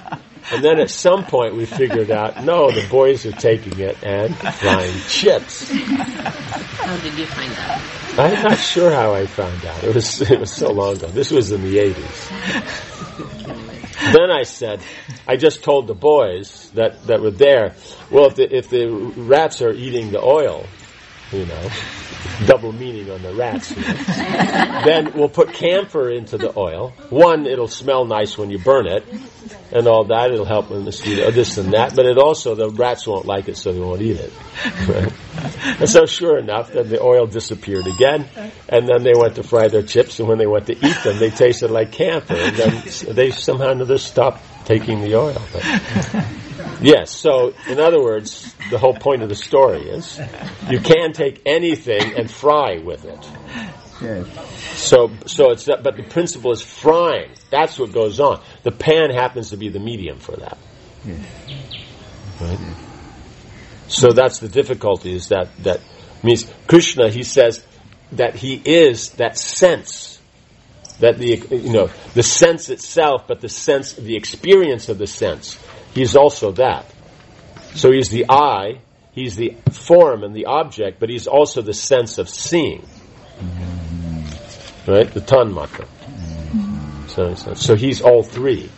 And then at some point we figured out, no, the boys are taking it and frying chips. How did you find out? I'm not sure how I found out. It was so long ago. This was in the 80s. Then I said, I just told the boys that were there, well, if the rats are eating the oil, double meaning on the rats here, then we'll put camphor into the oil. One, it'll smell nice when you burn it, and all that. It'll help in the mosquito, this and that. But the rats won't like it, so they won't eat it. Right? And so, sure enough, then the oil disappeared again, and then they went to fry their chips, and when they went to eat them, they tasted like camphor, and then they somehow or another stopped taking the oil. But, yes, so in other words, the whole point of the story is you can take anything and fry with it. Yes. So it's that, but the principle is frying. That's what goes on. The pan happens to be the medium for that. Yes. Right? So that's the difficulty. Is that means Krishna? He says that he is that sense, that the sense itself, but the experience of the sense. He's also that. So he's the eye, he's the form and the object, but he's also the sense of seeing. Right? The tanmatra. So he's all three.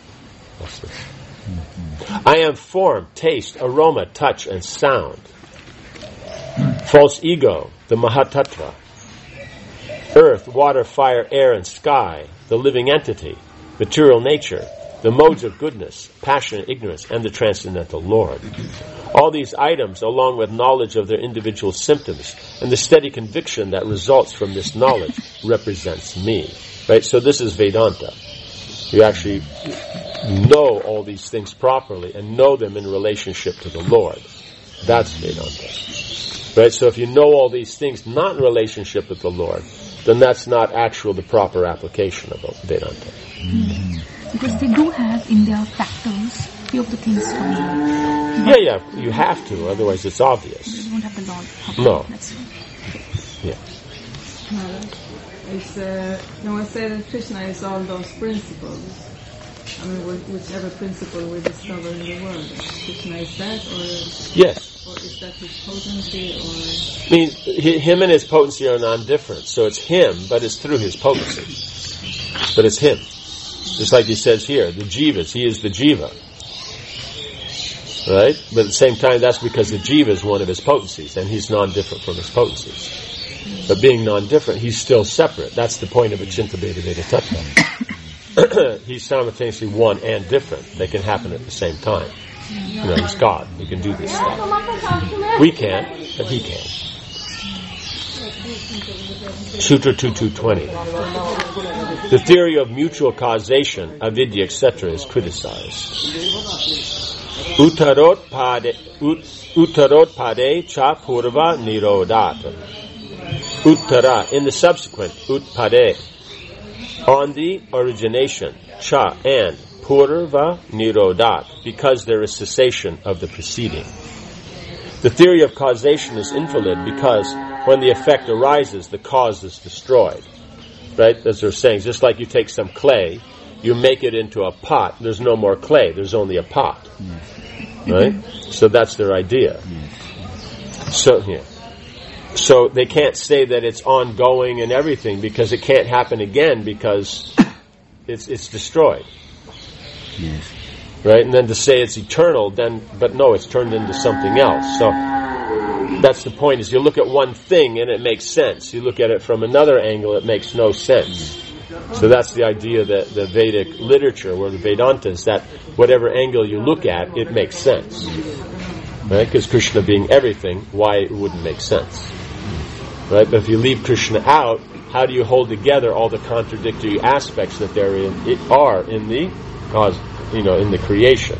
I am form, taste, aroma, touch, and sound. False ego, the Mahatattva. Earth, water, fire, air, and sky, the living entity, material nature, the modes of goodness, passion, ignorance, and the transcendental Lord. All these items, along with knowledge of their individual symptoms and the steady conviction that results from this knowledge, represents me. Right? So this is Vedanta. You actually know all these things properly and know them in relationship to the Lord. That's Vedanta. Right? So if you know all these things not in relationship with the Lord, then that's not the proper application of Vedanta. Because they do have in their factors few of the things from you. Yeah, you have to, otherwise it's obvious. They don't have the Lord. No. That's right. Yeah. Can we say that Krishna is all those principles? I mean, whichever principle we discover in the world, Krishna is that, or yes, or is that his potency, or? I mean, him and his potency are non-different. So it's him, but it's through his potency. But it's him. Just like he says here, the jivas, he is the jiva. Right? But at the same time, that's because the jiva is one of his potencies, and he's non-different from his potencies. But being non-different, he's still separate. That's the point of Achinta Bheda Veda Tattva. He's simultaneously one and different. They can happen at the same time. He's God. He can do this stuff. We can't, but he can. Sutra 2220. The theory of mutual causation, avidya, etc. is criticized. Uttarot pade cha purva nirodata. Uttara, in the subsequent, utpade, on the origination, cha, and purva nirodat, because there is cessation of the preceding. The theory of causation is invalid because when the effect arises, the cause is destroyed. Right? As they're saying, just like you take some clay, you make it into a pot, there's no more clay, there's only a pot. Right? So that's their idea. So they can't say that it's ongoing and everything because it can't happen again because it's destroyed. Yes. Right? And then to say it's eternal, but no, it's turned into something else. So that's the point, is you look at one thing and it makes sense. You look at it from another angle, it makes no sense. So that's the idea that the Vedic literature, or the Vedanta, is that whatever angle you look at, it makes sense. Right? Because Krishna being everything, why it wouldn't make sense? Right? But if you leave Krishna out, how do you hold together all the contradictory aspects that there are in the cause, in the creation?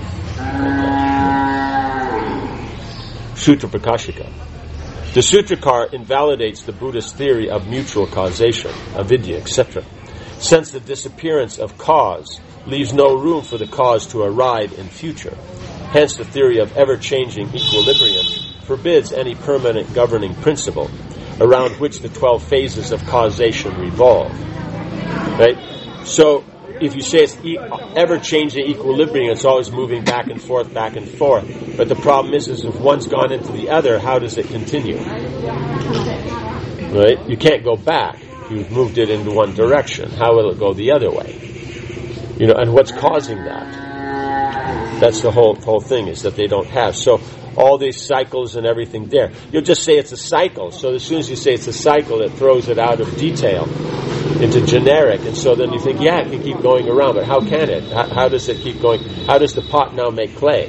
Sutra Prakashika. The Sutrakar invalidates the Buddhist theory of mutual causation, avidya, etc., since the disappearance of cause leaves no room for the cause to arrive in future. Hence the theory of ever-changing equilibrium forbids any permanent governing principle around which the 12 phases of causation revolve. Right? So if you say it's ever-changing equilibrium, it's always moving back and forth. But the problem is if one's gone into the other, how does it continue? Right? You can't go back. You've moved it into one direction. How will it go the other way? And what's causing that? That's the whole thing, is that they don't have. So all these cycles and everything there. You'll just say it's a cycle. So as soon as you say it's a cycle, it throws it out of detail into generic. And so then you think, yeah, it can keep going around. But how can it? How does it keep going? How does the pot now make clay?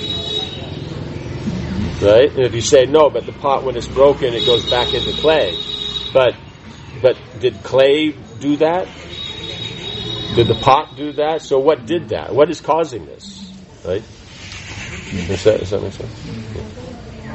Right? And if you say, no, but the pot, when it's broken, it goes back into clay. But did clay do that? Did the pot do that? So what did that? What is causing this? Right? Does that make sense? Yeah.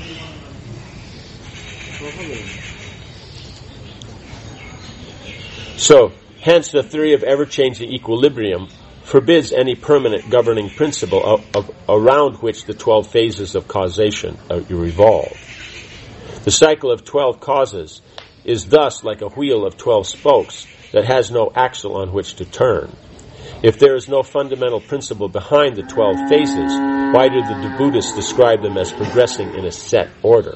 So, hence the theory of ever-changing equilibrium forbids any permanent governing principle around which the 12 phases of causation revolve. The cycle of 12 causes is thus like a wheel of 12 spokes that has no axle on which to turn. If there is no fundamental principle behind the 12 phases, why do the Buddhists describe them as progressing in a set order?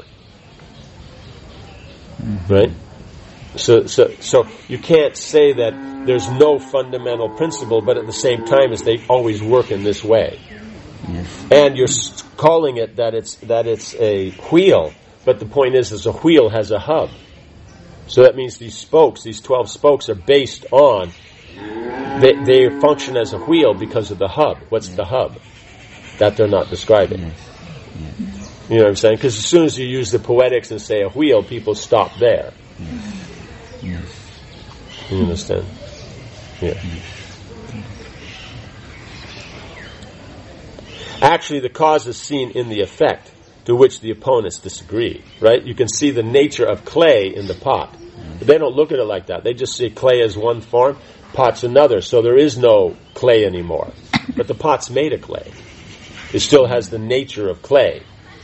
Right? So you can't say that there's no fundamental principle, but at the same time as they always work in this way. Yes. And you're calling it that it's a wheel, but the point is a wheel has a hub. So that means these 12 spokes are based on, they function as a wheel because of the hub. What's the hub? That they're not describing. Yes. Yes. You know what I'm saying? Because as soon as you use the poetics and say a wheel, people stop there. Yes. You understand? Yeah. Actually, the cause is seen in the effect, to which the opponents disagree. Right? You can see the nature of clay in the pot. But they don't look at it like that. They just see clay as one form, pot's another. So there is no clay anymore. But the pot's made of clay. It still has the nature of clay.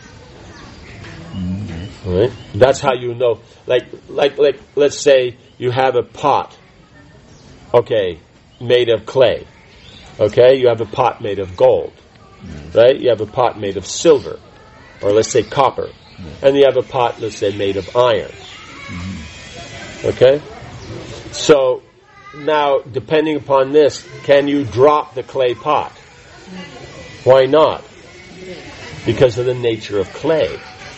Right? That's how you know. Like, let's say you have a pot, made of clay. You have a pot made of gold. Right? You have a pot made of silver, or let's say copper. And you have a pot, let's say, made of iron. Okay? So, now, depending upon this, can you drop the clay pot? Why not? Because of the nature of clay.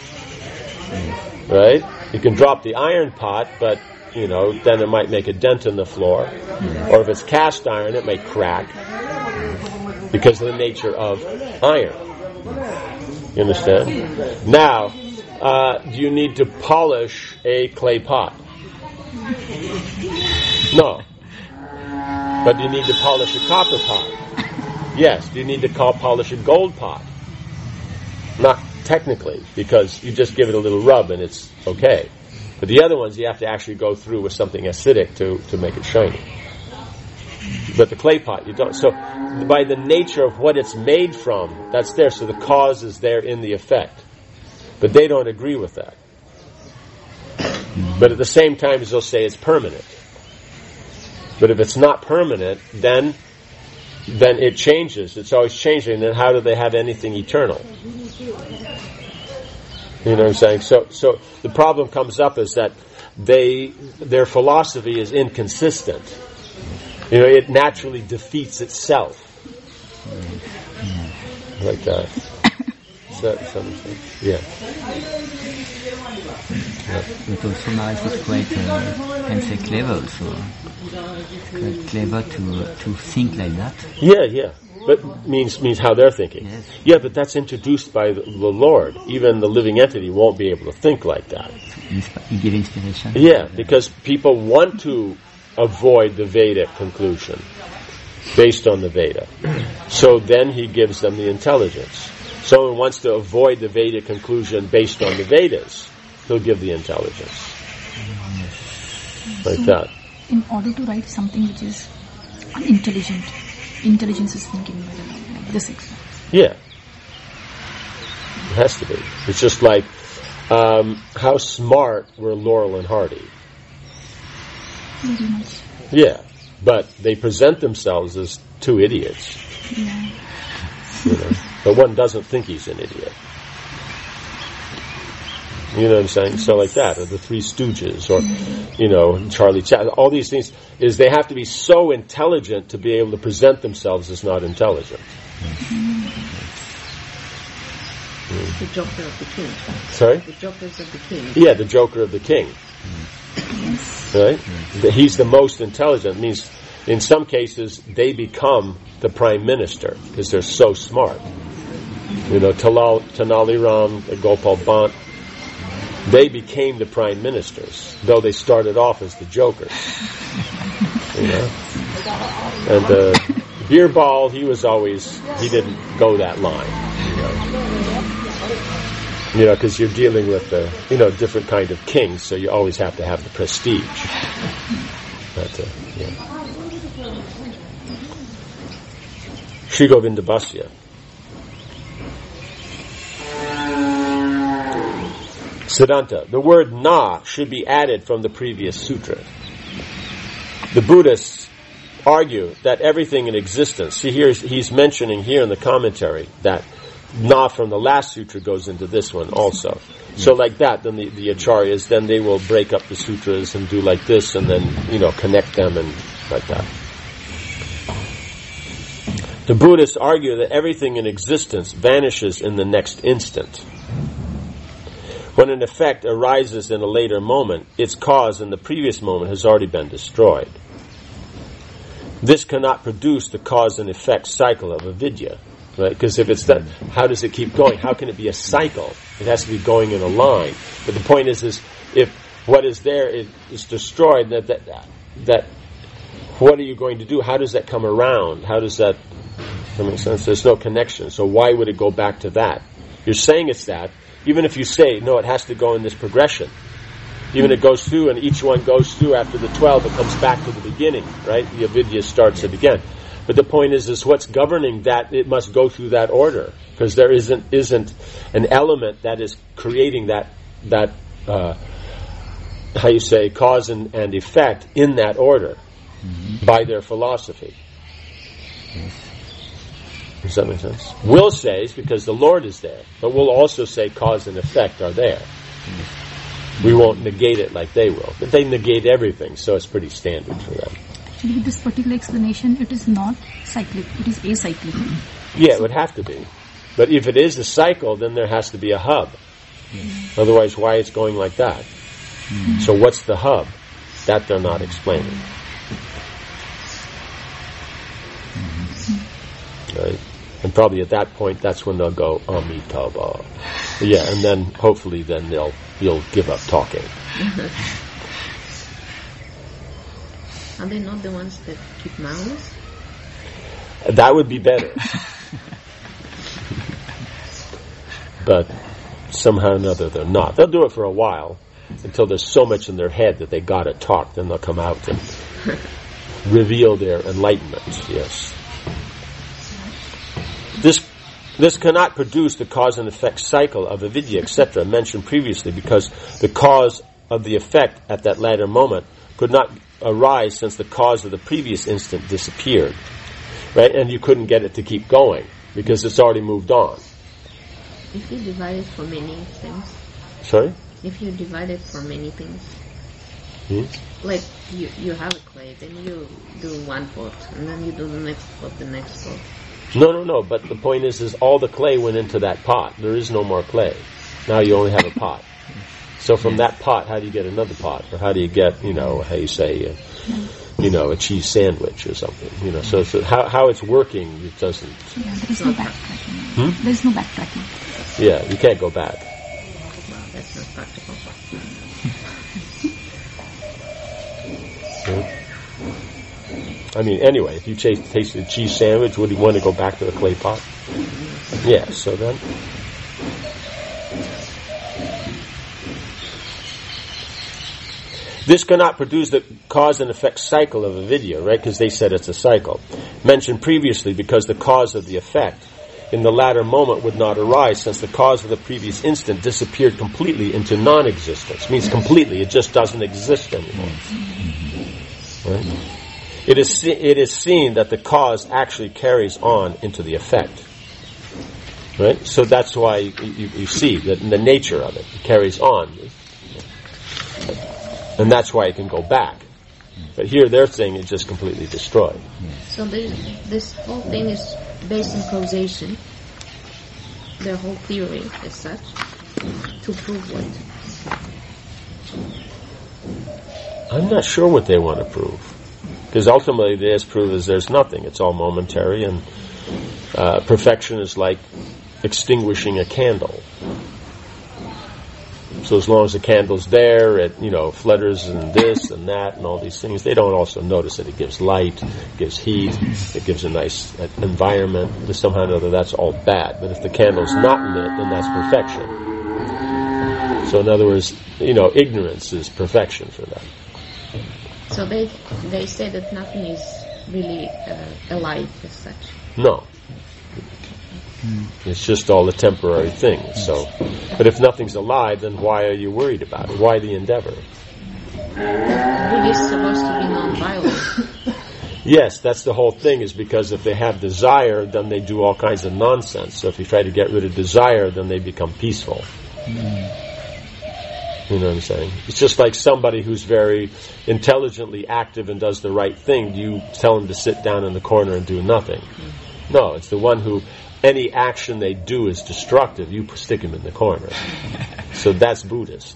Right? You can drop the iron pot, but, then it might make a dent in the floor. Or if it's cast iron, it may crack. Because of the nature of iron. You understand? Now, do you need to polish a clay pot? No. But do you need to polish a copper pot? Yes. Do you need to polish a gold pot? Not technically, because you just give it a little rub and it's okay. But the other ones you have to actually go through with something acidic to make it shiny. But the clay pot, you don't. So by the nature of what it's made from, that's there. So the cause is there in the effect. But they don't agree with that. But at the same time, they'll say it's permanent. But if it's not permanent, then it changes. It's always changing. Then how do they have anything eternal? You know what I'm saying? So the problem comes up is that their philosophy is inconsistent. It naturally defeats itself. Like that. Yeah. But also Marais was quite, can say clever also. Quite clever to think like that. Yeah. But means how they're thinking. Yes. Yeah, but that's introduced by the Lord. Even the living entity won't be able to think like that. You give inspiration? Yeah, because people want to avoid the Vedic conclusion based on the Veda. So then he gives them the intelligence. Someone wants to avoid the Vedic conclusion based on the Vedas, he'll give the intelligence. Like that. In order to write something which is unintelligent, intelligence is thinking by the Lord, like this example. Yeah. It has to be. It's just like, how smart were Laurel and Hardy? Very much. Yeah. but they present themselves as two idiots. Yeah. You know? But one doesn't think he's an idiot. You know what I'm saying? So like that, or the Three Stooges, or, you know, Charlie Chaplin, all these things, is they have to be so intelligent to be able to present themselves as not intelligent. The Joker of the King. Sorry? The Jokers of the King. Yeah, the Joker of the King. Right? He's the most intelligent. It means, in some cases, they become the Prime Minister, because they're so smart. You know, Tenali Ram, Gopal Bant, they became the prime ministers, though they started off as the jokers. You know? And Birbal, he didn't go that line. You know, because you're dealing with different kind of kings, so you always have to have the prestige. But, yeah. Sri Govinda Bhasya. Siddhanta. The word na should be added from the previous sutra. The Buddhists argue that everything in existence, see here he's mentioning here in the commentary that na from the last sutra goes into this one also. So like that, then the acharyas, then they will break up the sutras and do like this and then, connect them and like that. The Buddhists argue that everything in existence vanishes in the next instant. When an effect arises in a later moment, its cause in the previous moment has already been destroyed. This cannot produce the cause and effect cycle of avidya, right? Because if it's that, how does it keep going? How can it be a cycle? It has to be going in a line. But the point is if what is there is destroyed, that what are you going to do? How does that come around? How does that make sense? There's no connection. So why would it go back to that? You're saying it's that. Even if you say, no, it has to go in this progression. Even it goes through, and each one goes through after the 12, it comes back to the beginning, right? The avidya starts it again. But the point is what's governing that, it must go through that order. Because there isn't an element that is creating that cause and effect in that order by their philosophy. Does that make sense? We'll say it's because the Lord is there, but we'll also say cause and effect are there. We won't negate it like they will, but they negate everything, so it's pretty standard for them. Actually, with this particular explanation, it is not cyclic, it is acyclic. Yeah, it would have to be. But if it is a cycle, then there has to be a hub. Otherwise, why it's going like that? So what's the hub? That they're not explaining. Right? And probably at that point, that's when they'll go Amitabha. Yeah, and then hopefully then you'll give up talking. Are they not the ones that keep mouths? That would be better. But somehow or another they're not. They'll do it for a while until there's so much in their head that they gotta talk. Then they'll come out and reveal their enlightenment. Yes. This cannot produce the cause and effect cycle of avidya, etc., mentioned previously, because the cause of the effect at that latter moment could not arise since the cause of the previous instant disappeared. Right? And you couldn't get it to keep going, because it's already moved on. If you divide it for many things. Sorry? If you divide it for many things. Like you have a clay, then you do one pot, and then you do the next pot, No, but the point is all the clay went into that pot. There is no more clay. Now you only have a pot. So from that pot, how do you get another pot? Or how do you get, how you say, a cheese sandwich or something? So how it's working, it doesn't... Yeah, there is no backtracking. There is no backtracking. Yeah, you can't go back. Well, that's not practical. Anyway, if you taste a cheese sandwich, would you want to go back to the clay pot? Yeah, so then... This cannot produce the cause and effect cycle of avidya, right? Because they said it's a cycle. Mentioned previously, because the cause of the effect in the latter moment would not arise, since the cause of the previous instant disappeared completely into non-existence. Means completely, it just doesn't exist anymore. Right? It is seen that the cause actually carries on into the effect. Right? So that's why you see that in the nature of it carries on. And that's why it can go back. But here they're saying it's just completely destroyed. So this whole thing is based on causation. Their whole theory is such. To prove what? I'm not sure what they want to prove. Because ultimately they just prove is there's nothing. It's all momentary, and perfection is like extinguishing a candle. So as long as the candle's there, it flutters and this and that and all these things. They don't also notice that it gives light, it gives heat, it gives a nice environment. Somehow or another, that's all bad. But if the candle's not lit, then that's perfection. So in other words, ignorance is perfection for them. So they say that nothing is really alive as such. No. It's just all the temporary things. So, but if nothing's alive, then why are you worried about it? Why the endeavor? Buddha is supposed to be non-violent. Yes, that's the whole thing, is because if they have desire, then they do all kinds of nonsense. So if you try to get rid of desire, then they become peaceful. You know what I'm saying? It's just like somebody who's very intelligently active and does the right thing. You tell him to sit down in the corner and do nothing. No, it's the one who any action they do is destructive. You stick him in the corner. So that's Buddhist.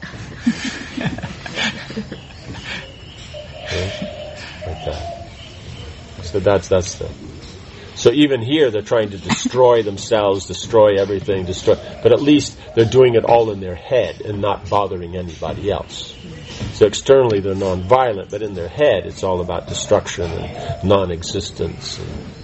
Like that. So that's the. So even here, they're trying to destroy themselves, destroy everything, but at least they're doing it all in their head and not bothering anybody else. So externally, they're non-violent, but in their head, it's all about destruction and non-existence.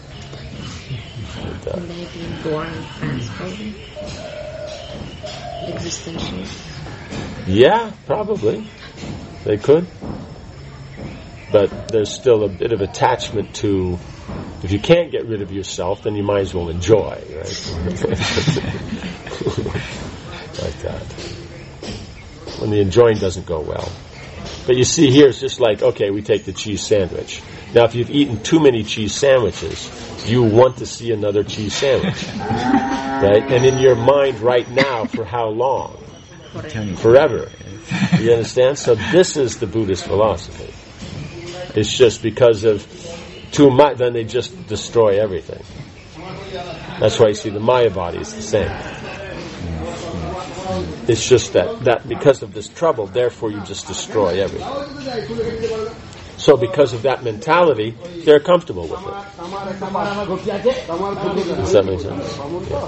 And they being born in France, probably? Existential? Yeah, probably. They could. But there's still a bit of attachment to, if you can't get rid of yourself, then you might as well enjoy, right? Like that. When the enjoying doesn't go well. But you see here, it's just like, okay, we take the cheese sandwich. Now, if you've eaten too many cheese sandwiches, you want to see another cheese sandwich. Right? And in your mind right now, for how long? Forever. You understand? So this is the Buddhist philosophy. It's just because of too much, then they just destroy everything. That's why you see the Mayavadi is the same. It's just that because of this trouble, therefore you just destroy everything. So because of that mentality, they're comfortable with it. Does that make sense? Yeah.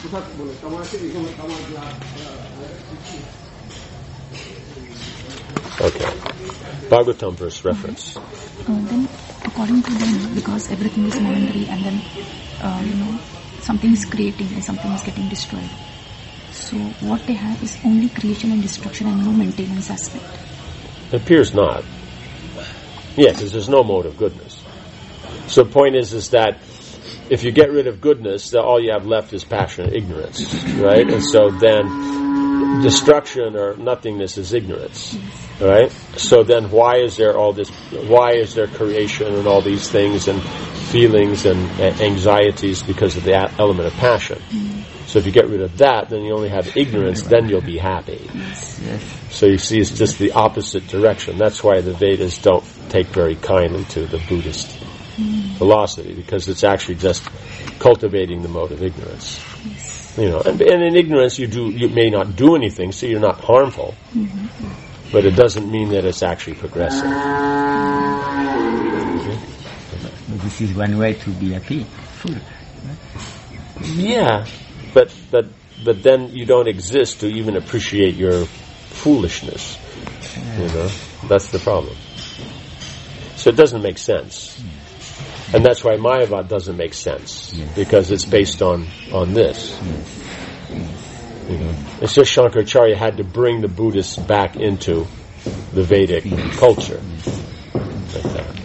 Okay. Bhagavatam verse reference. Then, according to them, because everything is momentary, and then something is creating and something is getting destroyed. So what they have is only creation and destruction and no maintenance aspect. It appears not. Yeah, because there's no mode of goodness. So the point is that if you get rid of goodness, then all you have left is passion and ignorance, right? And so then destruction or nothingness is ignorance, right? So then why is there all this, why is there creation and all these things and feelings and anxieties? Because of the element of passion. So if you get rid of that, then you only have ignorance, then you'll be happy. So you see, it's just the opposite direction. That's why the Vedas don't take very kindly to the Buddhist philosophy, because it's actually just cultivating the mode of ignorance. And in ignorance you may not do anything, so you're not harmful. But it doesn't mean that it's actually progressive. This is one way to be happy, full. Yeah, but then you don't exist to even appreciate your foolishness. That's the problem. So it doesn't make sense. And that's why Mayavad doesn't make sense, because it's based on this. It's just Shankaracharya had to bring the Buddhists back into the Vedic culture. Like that.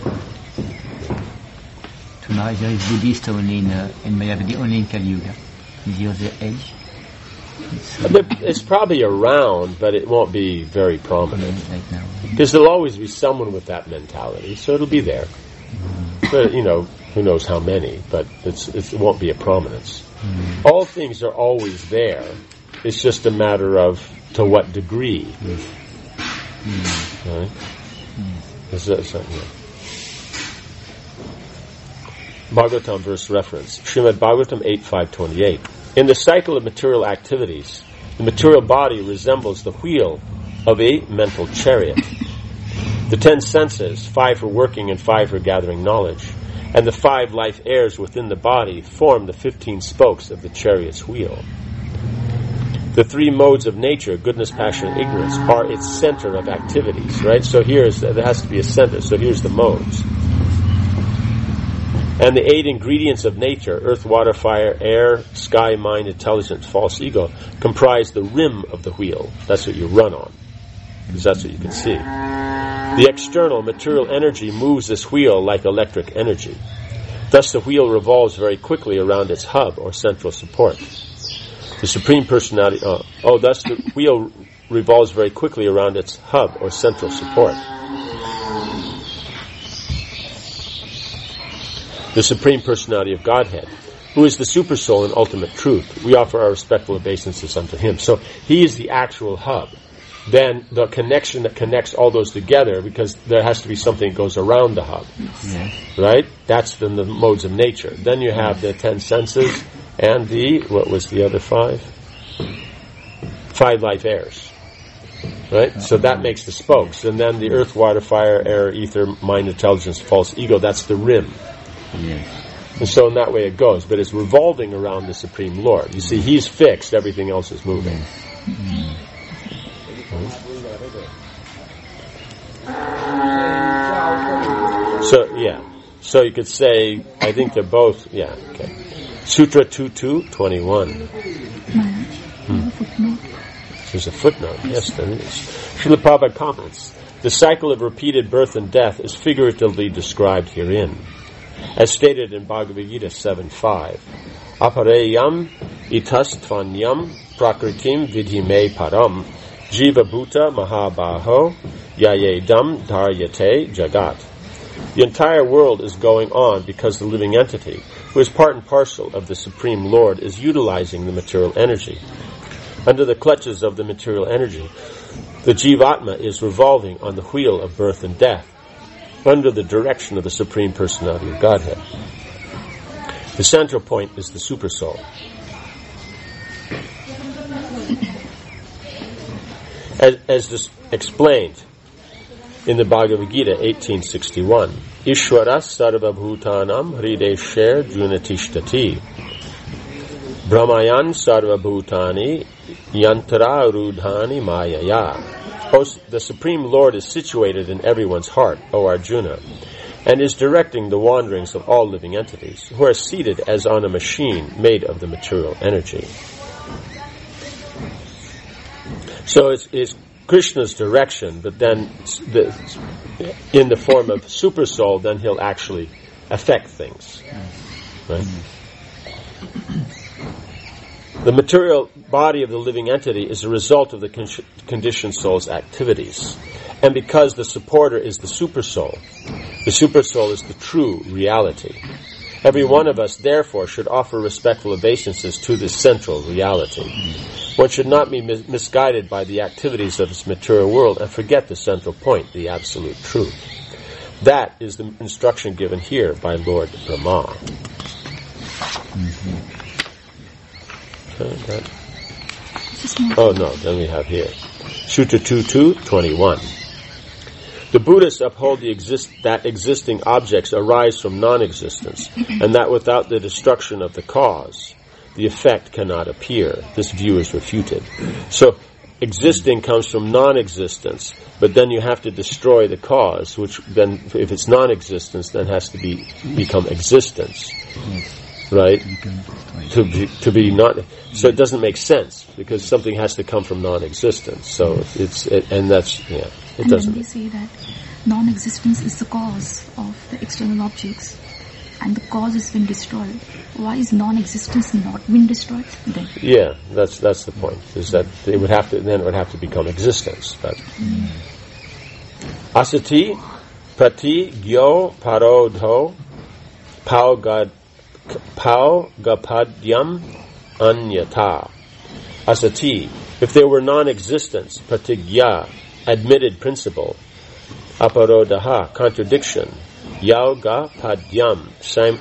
Tomorrow there is Buddhist only in Mayavadi, only in Kali Yuga. In the other age. It's probably around, but it won't be very prominent. Right now. Because there'll always be someone with that mentality, so it'll be there. But, who knows how many, but it won't be a prominence. All things are always there. It's just a matter of to what degree. Right? Is that something? Bhagavatam verse reference. Srimad Bhagavatam 8.528. In the cycle of material activities, the material body resembles the wheel of a mental chariot. The 10 senses, 5 for working and 5 for gathering knowledge, and the 5 life airs within the body form the 15 spokes of the chariot's wheel. The 3 modes of nature, goodness, passion, and ignorance, are its center of activities, right? So there has to be a center. So here's the modes. And the 8 ingredients of nature, earth, water, fire, air, sky, mind, intelligence, false ego, comprise the rim of the wheel. That's what you run on, because that's what you can see. The external material energy moves this wheel like electric energy. Thus the wheel revolves very quickly around its hub or central support. The Supreme Personality... thus the wheel revolves very quickly around its hub or central support. The Supreme Personality of Godhead, who is the Supersoul and ultimate truth. We offer our respectful obeisances unto Him. So He is the actual hub. Then the connection that connects all those together, because there has to be something that goes around the hub. Right? That's the modes of nature. Then you have the 10 senses and what was the other 5? 5 life airs. Right? So that makes the spokes. And then the earth, water, fire, air, ether, mind, intelligence, false ego, that's the rim. And so in that way it goes. But it's revolving around the Supreme Lord. You see, He's fixed, everything else is moving. So you could say, I think they're both, okay. Sutra 2221. There's a footnote, yes, there is. Srila Prabhupada comments, the cycle of repeated birth and death is figuratively described herein. As stated in Bhagavad Gita 7.5, Apareyam itastvanyam prakritim vidhime param jiva bhuta mahabaho yayedam dharyate jagat. The entire world is going on because the living entity, who is part and parcel of the Supreme Lord, is utilizing the material energy. Under the clutches of the material energy, the Jivatma is revolving on the wheel of birth and death, under the direction of the Supreme Personality of Godhead. The central point is the Supersoul. As this explained in the Bhagavad Gita 1861, Ishvara sarva bhutanam hridesher junatishtati brahmayan sarva bhutani yantra rudhani mayaya. The Supreme Lord is situated in everyone's heart, O Arjuna, and is directing the wanderings of all living entities, who are seated as on a machine made of the material energy. So it's Krishna's direction, but then in the form of Supersoul, then He'll actually affect things. Right? The material body of the living entity is a result of the conditioned soul's activities. And because the supporter is the Supersoul is the true reality. Every one of us, therefore, should offer respectful obeisances to this central reality. One should not be misguided by the activities of this material world and forget the central point, the absolute truth. That is the instruction given here by Lord Brahma. Then we have here Sutra 2221. The Buddhists uphold that existing objects arise from non-existence, and that without the destruction of the cause, the effect cannot appear. This view is refuted. So, existing comes from non-existence, but then you have to destroy the cause, which then, if it's non-existence, then has to become existence. Right? To be not, so it doesn't make sense because something has to come from non-existence. So it doesn't. When we say that non-existence is the cause of the external objects, and the cause has been destroyed, why is non-existence not been destroyed then? Yeah, that's the point. Is that it would have to become existence. But Asati Prati gyo parodho paugapadyam anyata. Asati. If there were non-existence, pratigya, admitted principle, aparodaha, contradiction, yoga padyam,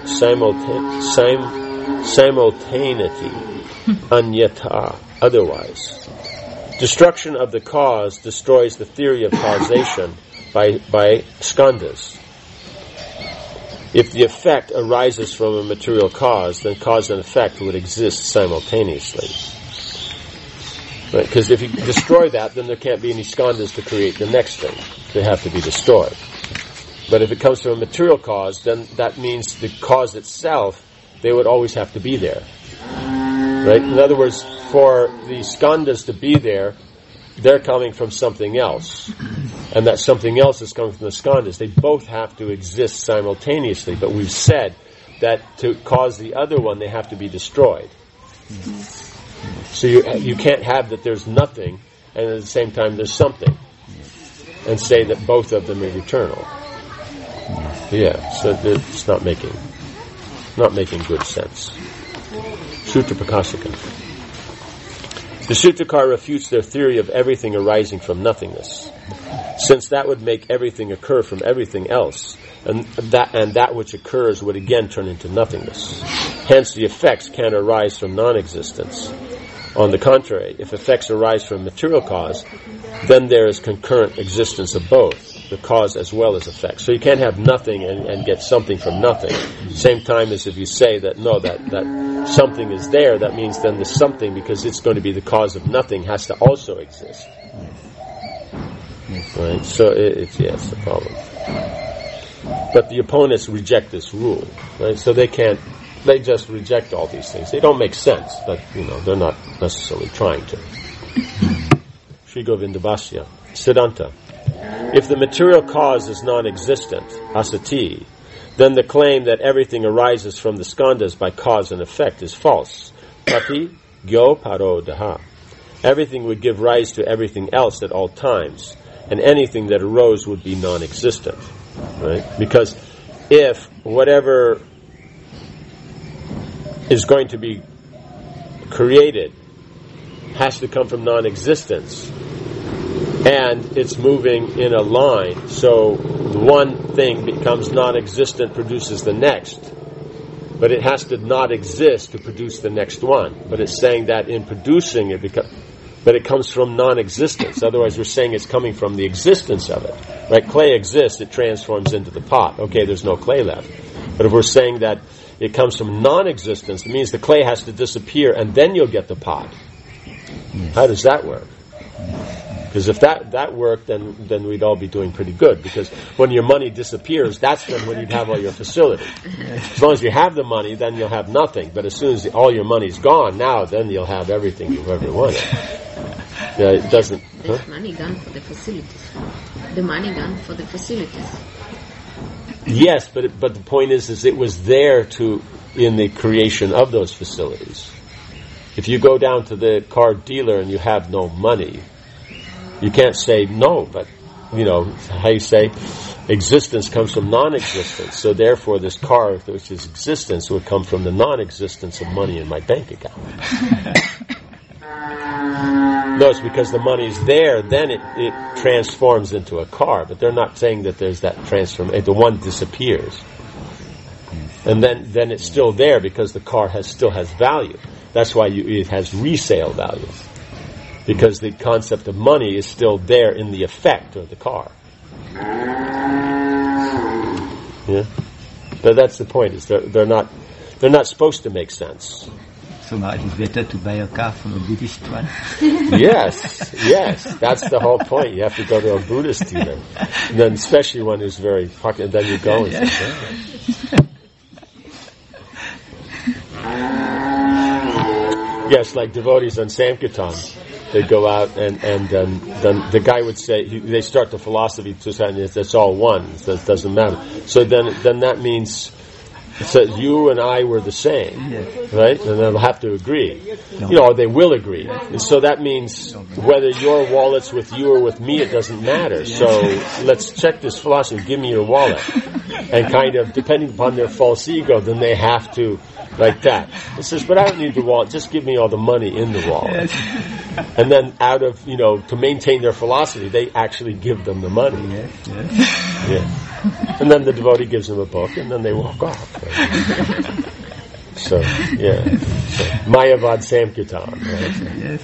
simultaneity, anyata, otherwise. Destruction of the cause destroys the theory of causation by skandhas. If the effect arises from a material cause, then cause and effect would exist simultaneously. Right? Because if you destroy that, then there can't be any skandhas to create the next thing. They have to be destroyed. But if it comes from a material cause, then that means the cause itself, they would always have to be there. Right? In other words, for the skandhas to be there, they're coming from something else. And that something else is coming from the skandhas. They both have to exist simultaneously. But we've said that to cause the other one, they have to be destroyed. So you can't have that there's nothing, and at the same time there's something, and say that both of them are eternal. Yeah, so it's not making good sense. Sutra Prakashika. The Sutrakara refutes their theory of everything arising from nothingness, since that would make everything occur from everything else, and that which occurs would again turn into nothingness. Hence, the effects can't arise from non-existence. On the contrary, if effects arise from material cause, then there is concurrent existence of both, the cause as well as effects. So you can't have nothing and get something from nothing. Same time as if you say that that something is there, that means then the something, because it's going to be the cause of nothing, has to also exist. Right? So it's the problem. But the opponents reject this rule, right? So they just reject all these things. They don't make sense, but they're not necessarily trying to. Sri Govindabhasya, Siddhanta. If the material cause is non-existent, asati, then the claim that everything arises from the skandhas by cause and effect is false. Prati gyo paro daha. Everything would give rise to everything else at all times, and anything that arose would be non-existent. Right? Because if whatever is going to be created has to come from non-existence, and it's moving in a line, so the one thing becomes non-existent, produces the next, but it has to not exist to produce the next one. But it's saying that in producing it, but it comes from non-existence. Otherwise, we're saying it's coming from the existence of it. Right? Clay exists, it transforms into the pot. Okay, there's no clay left. But if we're saying that it comes from non-existence, it means the clay has to disappear, and then you'll get the pot. How does that work? Because if that worked, then we'd all be doing pretty good. Because when your money disappears, that's when you'd have all your facility. As long as you have the money, then you'll have nothing. But as soon as all your money's gone, then you'll have everything you've ever wanted. Yeah, it doesn't. There's money gone for the facilities. The money gone for the facilities. Yes, but the point is it was there in the creation of those facilities. If you go down to the car dealer and you have no money, you can't say no, but how you say existence comes from non-existence. So therefore this car, which is existence, would come from the non-existence of money in my bank account. No, it's because the money's there, then it transforms into a car. But they're not saying that there's that transformation. The one disappears. And then it's still there because the car still has value. That's why it has resale value. Because the concept of money is still there in the effect of the car. Yeah? But that's the point, is they're not supposed to make sense. So now it is better to buy a car from a Buddhist one? Yes, that's the whole point. You have to go to a Buddhist dealer. And then especially one who's very fucking, and then you go and say, yes, like devotees on Sankirtan, they go out and then the guy would say, they start the philosophy society, that's all one, so it doesn't matter. So then that means It says you and I were the same, Yes. right? And they'll have to agree. Or they will agree. And so that means whether your wallet's with you or with me, it doesn't matter. So let's check this philosophy. Give me your wallet. And kind of, depending upon their false ego, then they have to, like that. It says, but I don't need the wallet. Just give me all the money in the wallet. And then out of, to maintain their philosophy, they actually give them the money. Yes. Yeah. And then the devotee gives them a book, and then they walk off. Right? So, Mayavad Samkirtan. Right? Yes.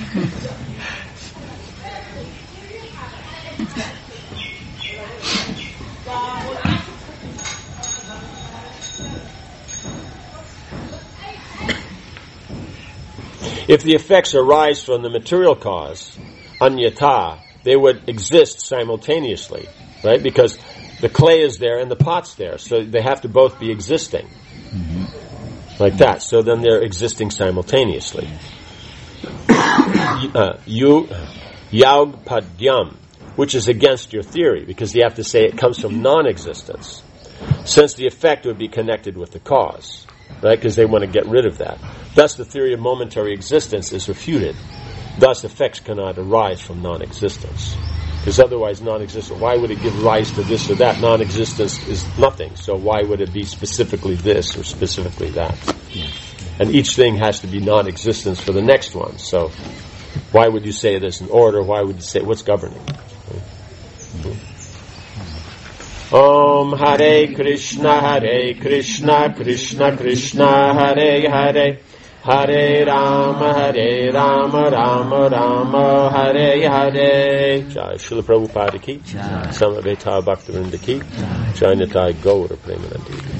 If the effects arise from the material cause, anyata, they would exist simultaneously, right? Because the clay is there and the pot's there, so they have to both be existing. Like that. So then they're existing simultaneously. Yaug padyam, which is against your theory, because you have to say it comes from non-existence, since the effect would be connected with the cause, right? Because they want to get rid of that. Thus, the theory of momentary existence is refuted. Thus, effects cannot arise from non-existence. Because otherwise, non-existence, why would it give rise to this or that? Non-existence is nothing. So why would it be specifically this or specifically that? And each thing has to be non-existence for the next one. So why would you say there's an order? Why would you say, what's governing? Om Hare Krishna, Krishna Krishna, Hare Hare, Hare Rama, Rama Rama, Hare Hare. Jai Srila Prabhupada ki, Samaveta Bhaktivinoda ki, Jai Nitai Gaura Premanandi.